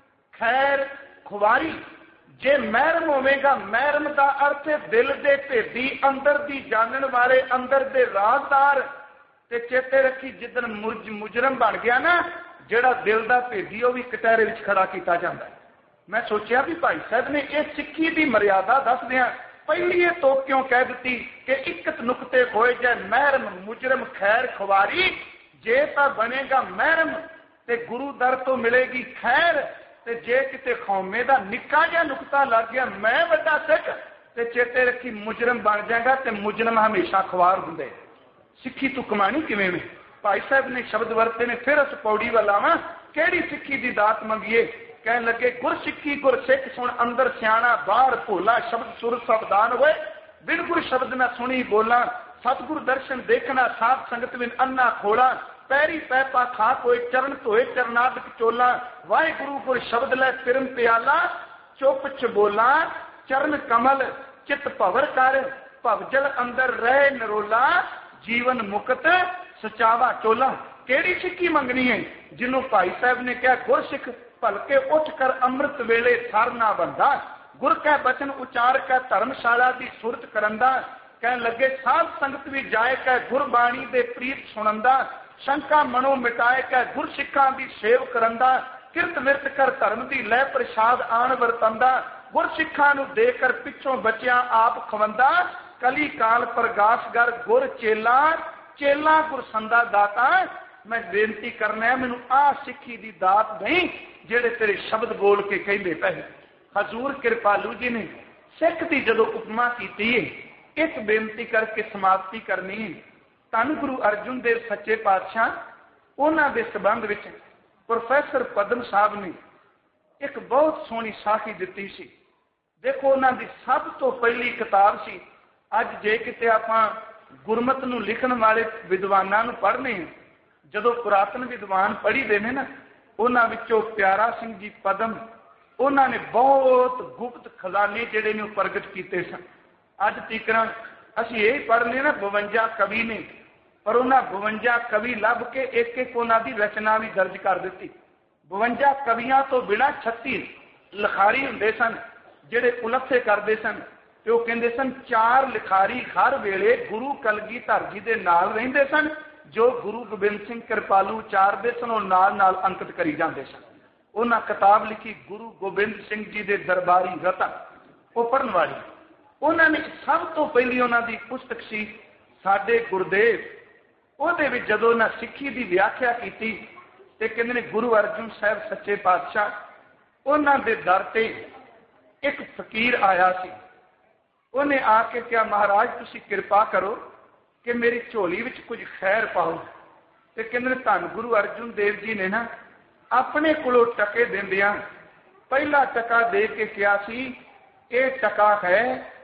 खैर खुवारी जे महरम होवेगा महरम का अर्थ दिल दे भेदी अंदर दी जानन वाले अंदर दे राजदार ते चेते रखी जिदन मुजरम बन गया ना जेड़ा दिल का भेदी वो भी कटहरे विच खड़ा किया जाता है। मैं सोचा भी भाई साहब ने यह सिक्खी की मर्यादा दसदियां पहली तो क्यों कह दी कि इकत नुकते होए जाए महरम मुजरम खैर खुवारी जे ता बनेगा महरम ते गुरु दर तो मिलेगी खैर ते जे किते खौमे का निक्का जिहा नुकता लग गया मैं वड्डा सिख ते चेते रखी मुजरम बन जाएगा ते मुजरम हमेशा खुवार हुंदे। सिक्खी तू कमानी किवें में भाई साहब ने शब्द वरते ने फिर अस पौड़ी वाल आवां किहड़ी सिक्खी की दात मंगीए कह लगे गुर सिक्खी गुर सिख सुन अंदर सियाणा बाहर भोला शब्द सुर सावधान होए बिन गुर शब्द न सुनी बोला सतगुरु दर्शन देखना साध संगत बिन अन्ना खोला पैरी पैपा खा कोई चरण धोए चरनादक चोला वाहे गुरु गुर शब्द लै पिरम प्याला चुप चबोला चरण कमल चित भवर कर भवजल अंदर रह नरोला जीवन मुक्त सचावा चोला। केड़ी सिक्खी मंगनी है जिन्हों भाई साहब ने कहा गुर सिख भलके उठ कर अमृत वेले थर ना बंदा गुर कै बचन उचार कै धर्मशाला की सुरत करंदा कह लगे साध संगत भी जाए कै गुरबाणी दे प्रीत सुनंदा शंका मनो मिटाए कै गुर सिखा की सेव करंदा किरत मिरत कर धर्म की लय प्रसाद आन वरतंदा गुर सिखा नूं देकर पिछों बचिया आप खवंदा कली काल प्रगासगर गुर चेला चेला गुरसंदा दाता। मैं बेनती करना है मैनू आ सिक्खी दी दात नहीं जेड़े तेरे शब्द बोल के कहते पे। हजूर कृपालू जी ने सिख की जदों उपमा की एक बेनती करके समाप्ति करनी है। धन गुरु अर्जुन देव सच्चे पातशाह उन्होंने दे संबंध विच प्रोफैसर पद्म साहब ने एक बहुत सोहनी साखी दी सी। देखो उन्होंने सब तो पहली किताब सी अज जे किते आपां गुरमत नूं लिखण वाले विद्वानां नूं पढ़ने जदों पुरातन विद्वान पढ़ी दे ने ना उन्हां विचों प्यारा सिंह जी पदम उन्होंने बहुत गुप्त खजाने जिहड़े ने प्रगट किए सन। अज तीकरा असीं यही पढ़ने ना 52 कवि ने पर उन्होंने 52 कवि लभ के एक एक उन्हां दी रचना भी दर्ज कर दी। 52 कवियां तो बिना 36 लिखारी हुंदे सन जिहड़े उलथे करते सन ते वो कहंदे सन 4 लिखारी हर वेले गुरु कलगीधर जी दे नाल रहिंदे सन जो गुरु गोबिंद सिंह कृपालू उचारदे सन और नाल नाल अंकित करी जाते सन। उन्हें किताब लिखी गुरु गोबिंद सिंह जी के दरबारी रतन वो पढ़न वाली उन्होंने सब तो पहली उन्होंने पुस्तक सी साडे गुरदेव ਉਹਦੇ ਵਿੱਚ ਜਦੋਂ ਉਹਨਾਂ ਸਿੱਖੀ ਦੀ ਵਿਆਖਿਆ ਕੀਤੀ ਤੇ ਕਹਿੰਦੇ ਨੇ ਗੁਰੂ ਅਰਜਨ ਸਾਹਿਬ ਸੱਚੇ ਪਾਤਸ਼ਾਹ ਉਹਨਾਂ ਦੇ ਦਰ ਤੇ ਇੱਕ ਫਕੀਰ ਆਇਆ ਸੀ। ਉਹਨੇ ਆ ਕੇ ਕਿਹਾ ਮਹਾਰਾਜ ਤੁਸੀਂ ਕਿਰਪਾ ਕਰੋ ਕਿ ਮੇਰੀ ਝੋਲੀ ਵਿੱਚ ਕੁਝ ਖੈਰ ਪਾਓ। ਤੇ ਕਹਿੰਦੇ ਨੇ ਧੰਨ ਗੁਰੂ ਅਰਜਨ ਦੇਵ ਜੀ ਨੇ ਨਾ ਆਪਣੇ ਕੋਲੋਂ ਟਕੇ ਦਿੰਦਿਆਂ ਪਹਿਲਾ ਟਕਾ ਦੇ ਕੇ ਕਿਹਾ ਸੀ ਇਹ ਟਕਾ ਹੈ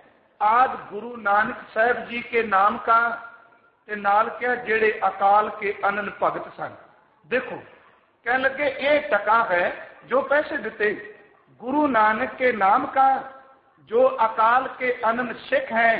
ਆਦ ਗੁਰੂ ਨਾਨਕ ਸਾਹਿਬ ਜੀ के नाम का ते नाल क्या जेड़े अकाल के अनन भगत सन। देखो कह लगे ये टका है जो पैसे देते गुरु नानक के नाम का जो अकाल के अनन सिख हैं।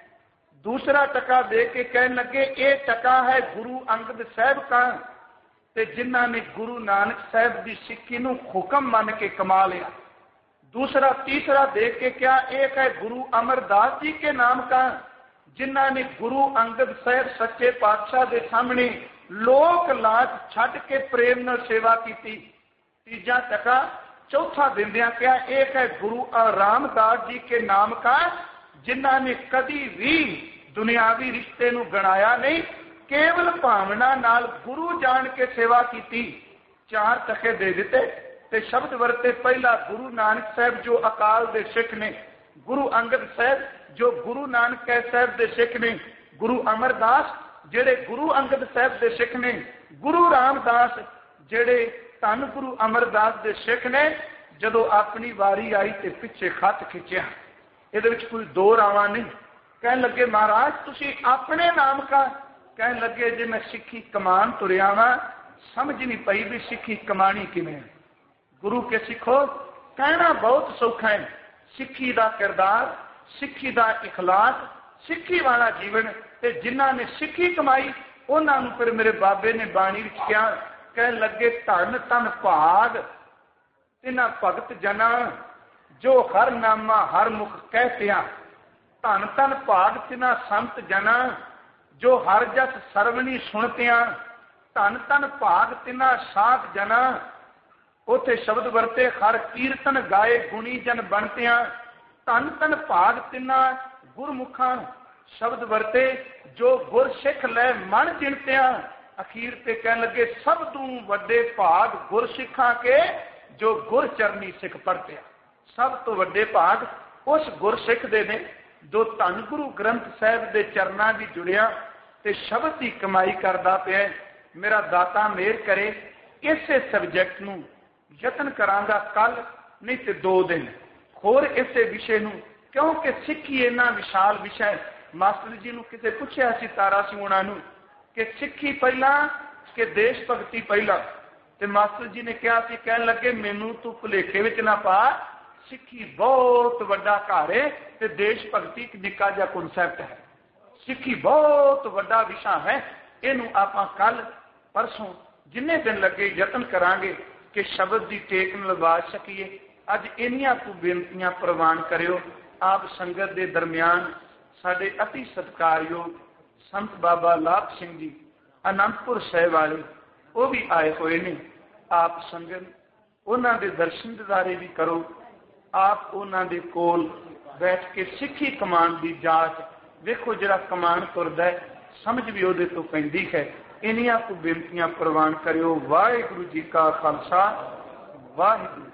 दूसरा टका दे के कह लगे ये टका है गुरु अंगद साहब का ते जिन्हां ने गुरु नानक साहब की सिक्खी नूं हुक्म मान के कमा लिया। दूसरा तीसरा दे के क्या एक है गुरु अमरदास जी के नाम का जिन्हां ने गुरु अंगद साहब सच्चे पातशाह के सामने लोक लाज छड्ड के प्रेम नाल सेवा की। तीजा टका चौथा दिंदियां क्या एक है गुरु रामदास जी के नाम का जिन्हां ने कदी भी दुनियावी रिश्ते नूं गणाया नहीं केवल भावना नाल गुरु जान के सेवा की। चार टके दे दिते ਤੇ ਸ਼ਬਦ ਵਰਤੇ ਪਹਿਲਾ ਗੁਰੂ ਨਾਨਕ ਸਾਹਿਬ ਜੋ ਅਕਾਲ ਦੇ ਸਿੱਖ ਨੇ, ਗੁਰੂ ਅੰਗਦ ਸਾਹਿਬ ਜੋ ਗੁਰੂ ਨਾਨਕ ਸਾਹਿਬ ਦੇ ਸਿੱਖ ਨੇ, ਗੁਰੂ ਅਮਰਦਾਸ ਜਿਹੜੇ ਗੁਰੂ ਅੰਗਦ ਸਾਹਿਬ ਦੇ ਸਿੱਖ ਨੇ, ਗੁਰੂ ਰਾਮਦਾਸ ਜਿਹੜੇ ਧੰਨ ਗੁਰੂ ਅਮਰਦਾਸ ਦੇ ਸਿੱਖ ਨੇ। ਜਦੋਂ ਆਪਣੀ ਵਾਰੀ ਆਈ ਤੇ ਪਿੱਛੇ ਖੱਤ ਖਿੱਚਿਆ, ਇਹਦੇ ਵਿੱਚ ਕੋਈ ਦੋ ਰਾਵਾਂ ਨਹੀਂ। ਕਹਿਣ ਲੱਗੇ ਮਹਾਰਾਜ ਤੁਸੀਂ ਆਪਣੇ ਨਾਮ ਕਾ, ਕਹਿਣ ਲੱਗੇ ਜੇ ਮੈਂ ਸਿੱਖੀ ਕਮਾਨ ਤੁਰਿਆ ਵਾਂ, ਸਮਝ ਨਹੀਂ ਪਈ ਵੀ ਸਿੱਖੀ ਕਮਾਣੀ ਕਿਵੇਂ। ਗੁਰੂ ਕੇ ਸਿੱਖੋ ਕਹਿਣਾ ਬਹੁਤ ਸੌਖਾ ਹੈ, ਸਿੱਖੀ ਦਾ ਕਿਰਦਾਰ, ਸਿੱਖੀ ਦਾ ਇਖਲਾਸ, ਸਿੱਖੀ ਵਾਲਾ ਜੀਵਨ। ਤੇ ਜਿਨ੍ਹਾਂ ਨੇ ਸਿੱਖੀ ਕਮਾਈ ਉਹਨਾਂ ਨੂੰ ਫਿਰ ਮੇਰੇ ਬਾਬੇ ਨੇ ਬਾਣੀ ਵਿੱਚ ਕਿਹਾ, ਕਹਿਣ ਲੱਗੇ ਧੰਨ ਧੰਨ ਭਾਗ ਤਿਨਾਂ ਭਗਤ ਜਨਾਂ ਜੋ ਹਰ ਨਾਮਾ ਹਰ ਮੁਖ ਕਹਿਤਿਆਂ। ਧੰਨ ਧੰਨ ਭਾਗ ਤਿਨਾਂ ਸੰਤ ਜਨਾਂ ਜੋ ਹਰ ਜਸ ਸਰਵਣੀ ਸੁਣਤਿਆਂ। ਧੰਨ ਧੰਨ ਭਾਗ ਤਿਨਾਂ ਸਾਧ ਜਨਾਂ, ਉੱਥੇ ਸ਼ਬਦ ਵਰਤੇ ਹਰ ਕੀਰਤਨ ਗਾਏ ਗੁਣੀ ਜਨ ਬਣਤਿਆਂ। ਧੰਨ ਧੰਨ ਭਾਗ ਤਿਨਾਂ ਗੁਰਮੁਖਾਂ, ਸ਼ਬਦ ਵਰਤੇ ਜੋ ਗੁਰ ਸਿੱਖ ਲੈ ਮਨ ਜਿਣਤਿਆਂ। ਅਖੀਰ ਤੇ ਕਹਿਣ ਲੱਗੇ ਸਭ ਤੋਂ ਵੱਡੇ ਭਾਗ ਗੁਰ ਸਿੱਖਾਂ ਕੇ ਜੋ ਗੁਰ ਚਰਨੀ ਸਿੱਖ ਪੜ੍ਹਤਿਆ। ਸਭ ਤੋਂ ਵੱਡੇ ਭਾਗ ਉਸ ਗੁਰ ਸਿੱਖ ਦੇ ਨੇ ਜੋ ਧੰਨ ਗੁਰੂ ਗ੍ਰੰਥ ਸਾਹਿਬ ਦੇ ਚਰਨਾਂ ਵੀ ਜੁੜਿਆ ਤੇ ਸ਼ਬਦ ਦੀ ਕਮਾਈ ਕਰਦਾ ਪਿਆ। ਮੇਰਾ ਦਾਤਾ ਮਿਹਰ ਕਰੇ ਇਸੇ ਸਬਜੈਕਟ ਨੂੰ ਯਤਨ ਕਰਾਂਗਾ ਕੱਲ, ਨਹੀਂ ਤੇ 2 ਦਿਨ ਹੋਰ ਇਸੇ ਵਿਸ਼ੇ ਨੂੰ, ਕਿਉਂਕਿ ਸਿੱਖੀ ਇੰਨਾ ਵਿਸ਼ਾਲ ਵਿਸ਼ਾ ਹੈ। ਮਾਸਟਰ ਜੀ ਨੂੰ ਕਿਤੇ ਪੁੱਛਿਆ ਸੀ ਤਾਰਾ ਸਿੰਘ ਉਹਨਾਂ ਨੂੰ ਕਿ ਸਿੱਖੀ ਪਹਿਲਾਂ ਕਿ ਦੇਸ਼ ਭਗਤੀ ਪਹਿਲਾਂ, ਤੇ ਮਾਸਟਰ ਜੀ ਨੇ ਕਿਹਾ ਸੀ, ਕਹਿਣ ਲੱਗੇ ਮੈਨੂੰ ਤੂੰ ਭੁਲੇਖੇ ਵਿੱਚ ਨਾ ਪਾ, ਸਿੱਖੀ ਬਹੁਤ ਵੱਡਾ ਘਰ ਹੈ ਤੇ ਦੇਸ਼ ਭਗਤੀ ਇੱਕ ਨਿੱਕਾ ਜਿਹਾ ਕਨਸੈਪਟ ਹੈ। ਸਿੱਖੀ ਬਹੁਤ ਵੱਡਾ ਵਿਸ਼ਾ ਹੈ। ਇਹਨੂੰ ਆਪਾਂ ਕੱਲ ਪਰਸੋਂ ਜਿੰਨੇ ਦਿਨ ਲੱਗੇ ਯਤਨ ਕਰਾਂਗੇ ਕਿ ਸ਼ਬਦ ਦੀ ਟੇਕ ਨੂੰ ਲਵਾ ਸਕੀਏ। ਅੱਜ ਇੰਨੀਆਂ ਕੁ ਬੇਨਤੀਆਂ ਪ੍ਰਵਾਨ ਕਰਿਓ। ਆਪ ਸੰਗਤ ਦੇ ਦਰਮਿਆਨ ਸਾਡੇ ਅਤੀ ਸਤਿਕਾਰਯੋਗ ਸੰਤ ਬਾਬਾ ਲਾਭ ਸਿੰਘ ਜੀ ਅਨੰਦਪੁਰ ਸਾਹਿਬ ਵਾਲੇ ਉਹ ਵੀ ਆਏ ਹੋਏ ਨੇ। ਆਪ ਸੰਗਤ ਉਹਨਾਂ ਦੇ ਦਰਸ਼ਨ ਦਿਦਾਰੇ ਵੀ ਕਰੋ। ਆਪ ਉਹਨਾਂ ਦੇ ਕੋਲ ਬੈਠ ਕੇ ਸਿੱਖੀ ਕਮਾਨ ਦੀ ਜਾਂਚ ਵੇਖੋ। ਜਿਹੜਾ ਕਮਾਨ ਤੁਰਦਾ ਹੈ ਸਮਝ ਵੀ ਉਹਦੇ ਤੋਂ ਪੈਂਦੀ ਹੈ। ਇੰਨੀਆਂ ਕੁ ਬੇਨਤੀਆਂ ਪ੍ਰਵਾਨ ਕਰਿਓ। ਵਾਹਿਗੁਰੂ ਜੀ ਕਾ ਖਾਲਸਾ, ਵਾਹਿਗੁਰੂ।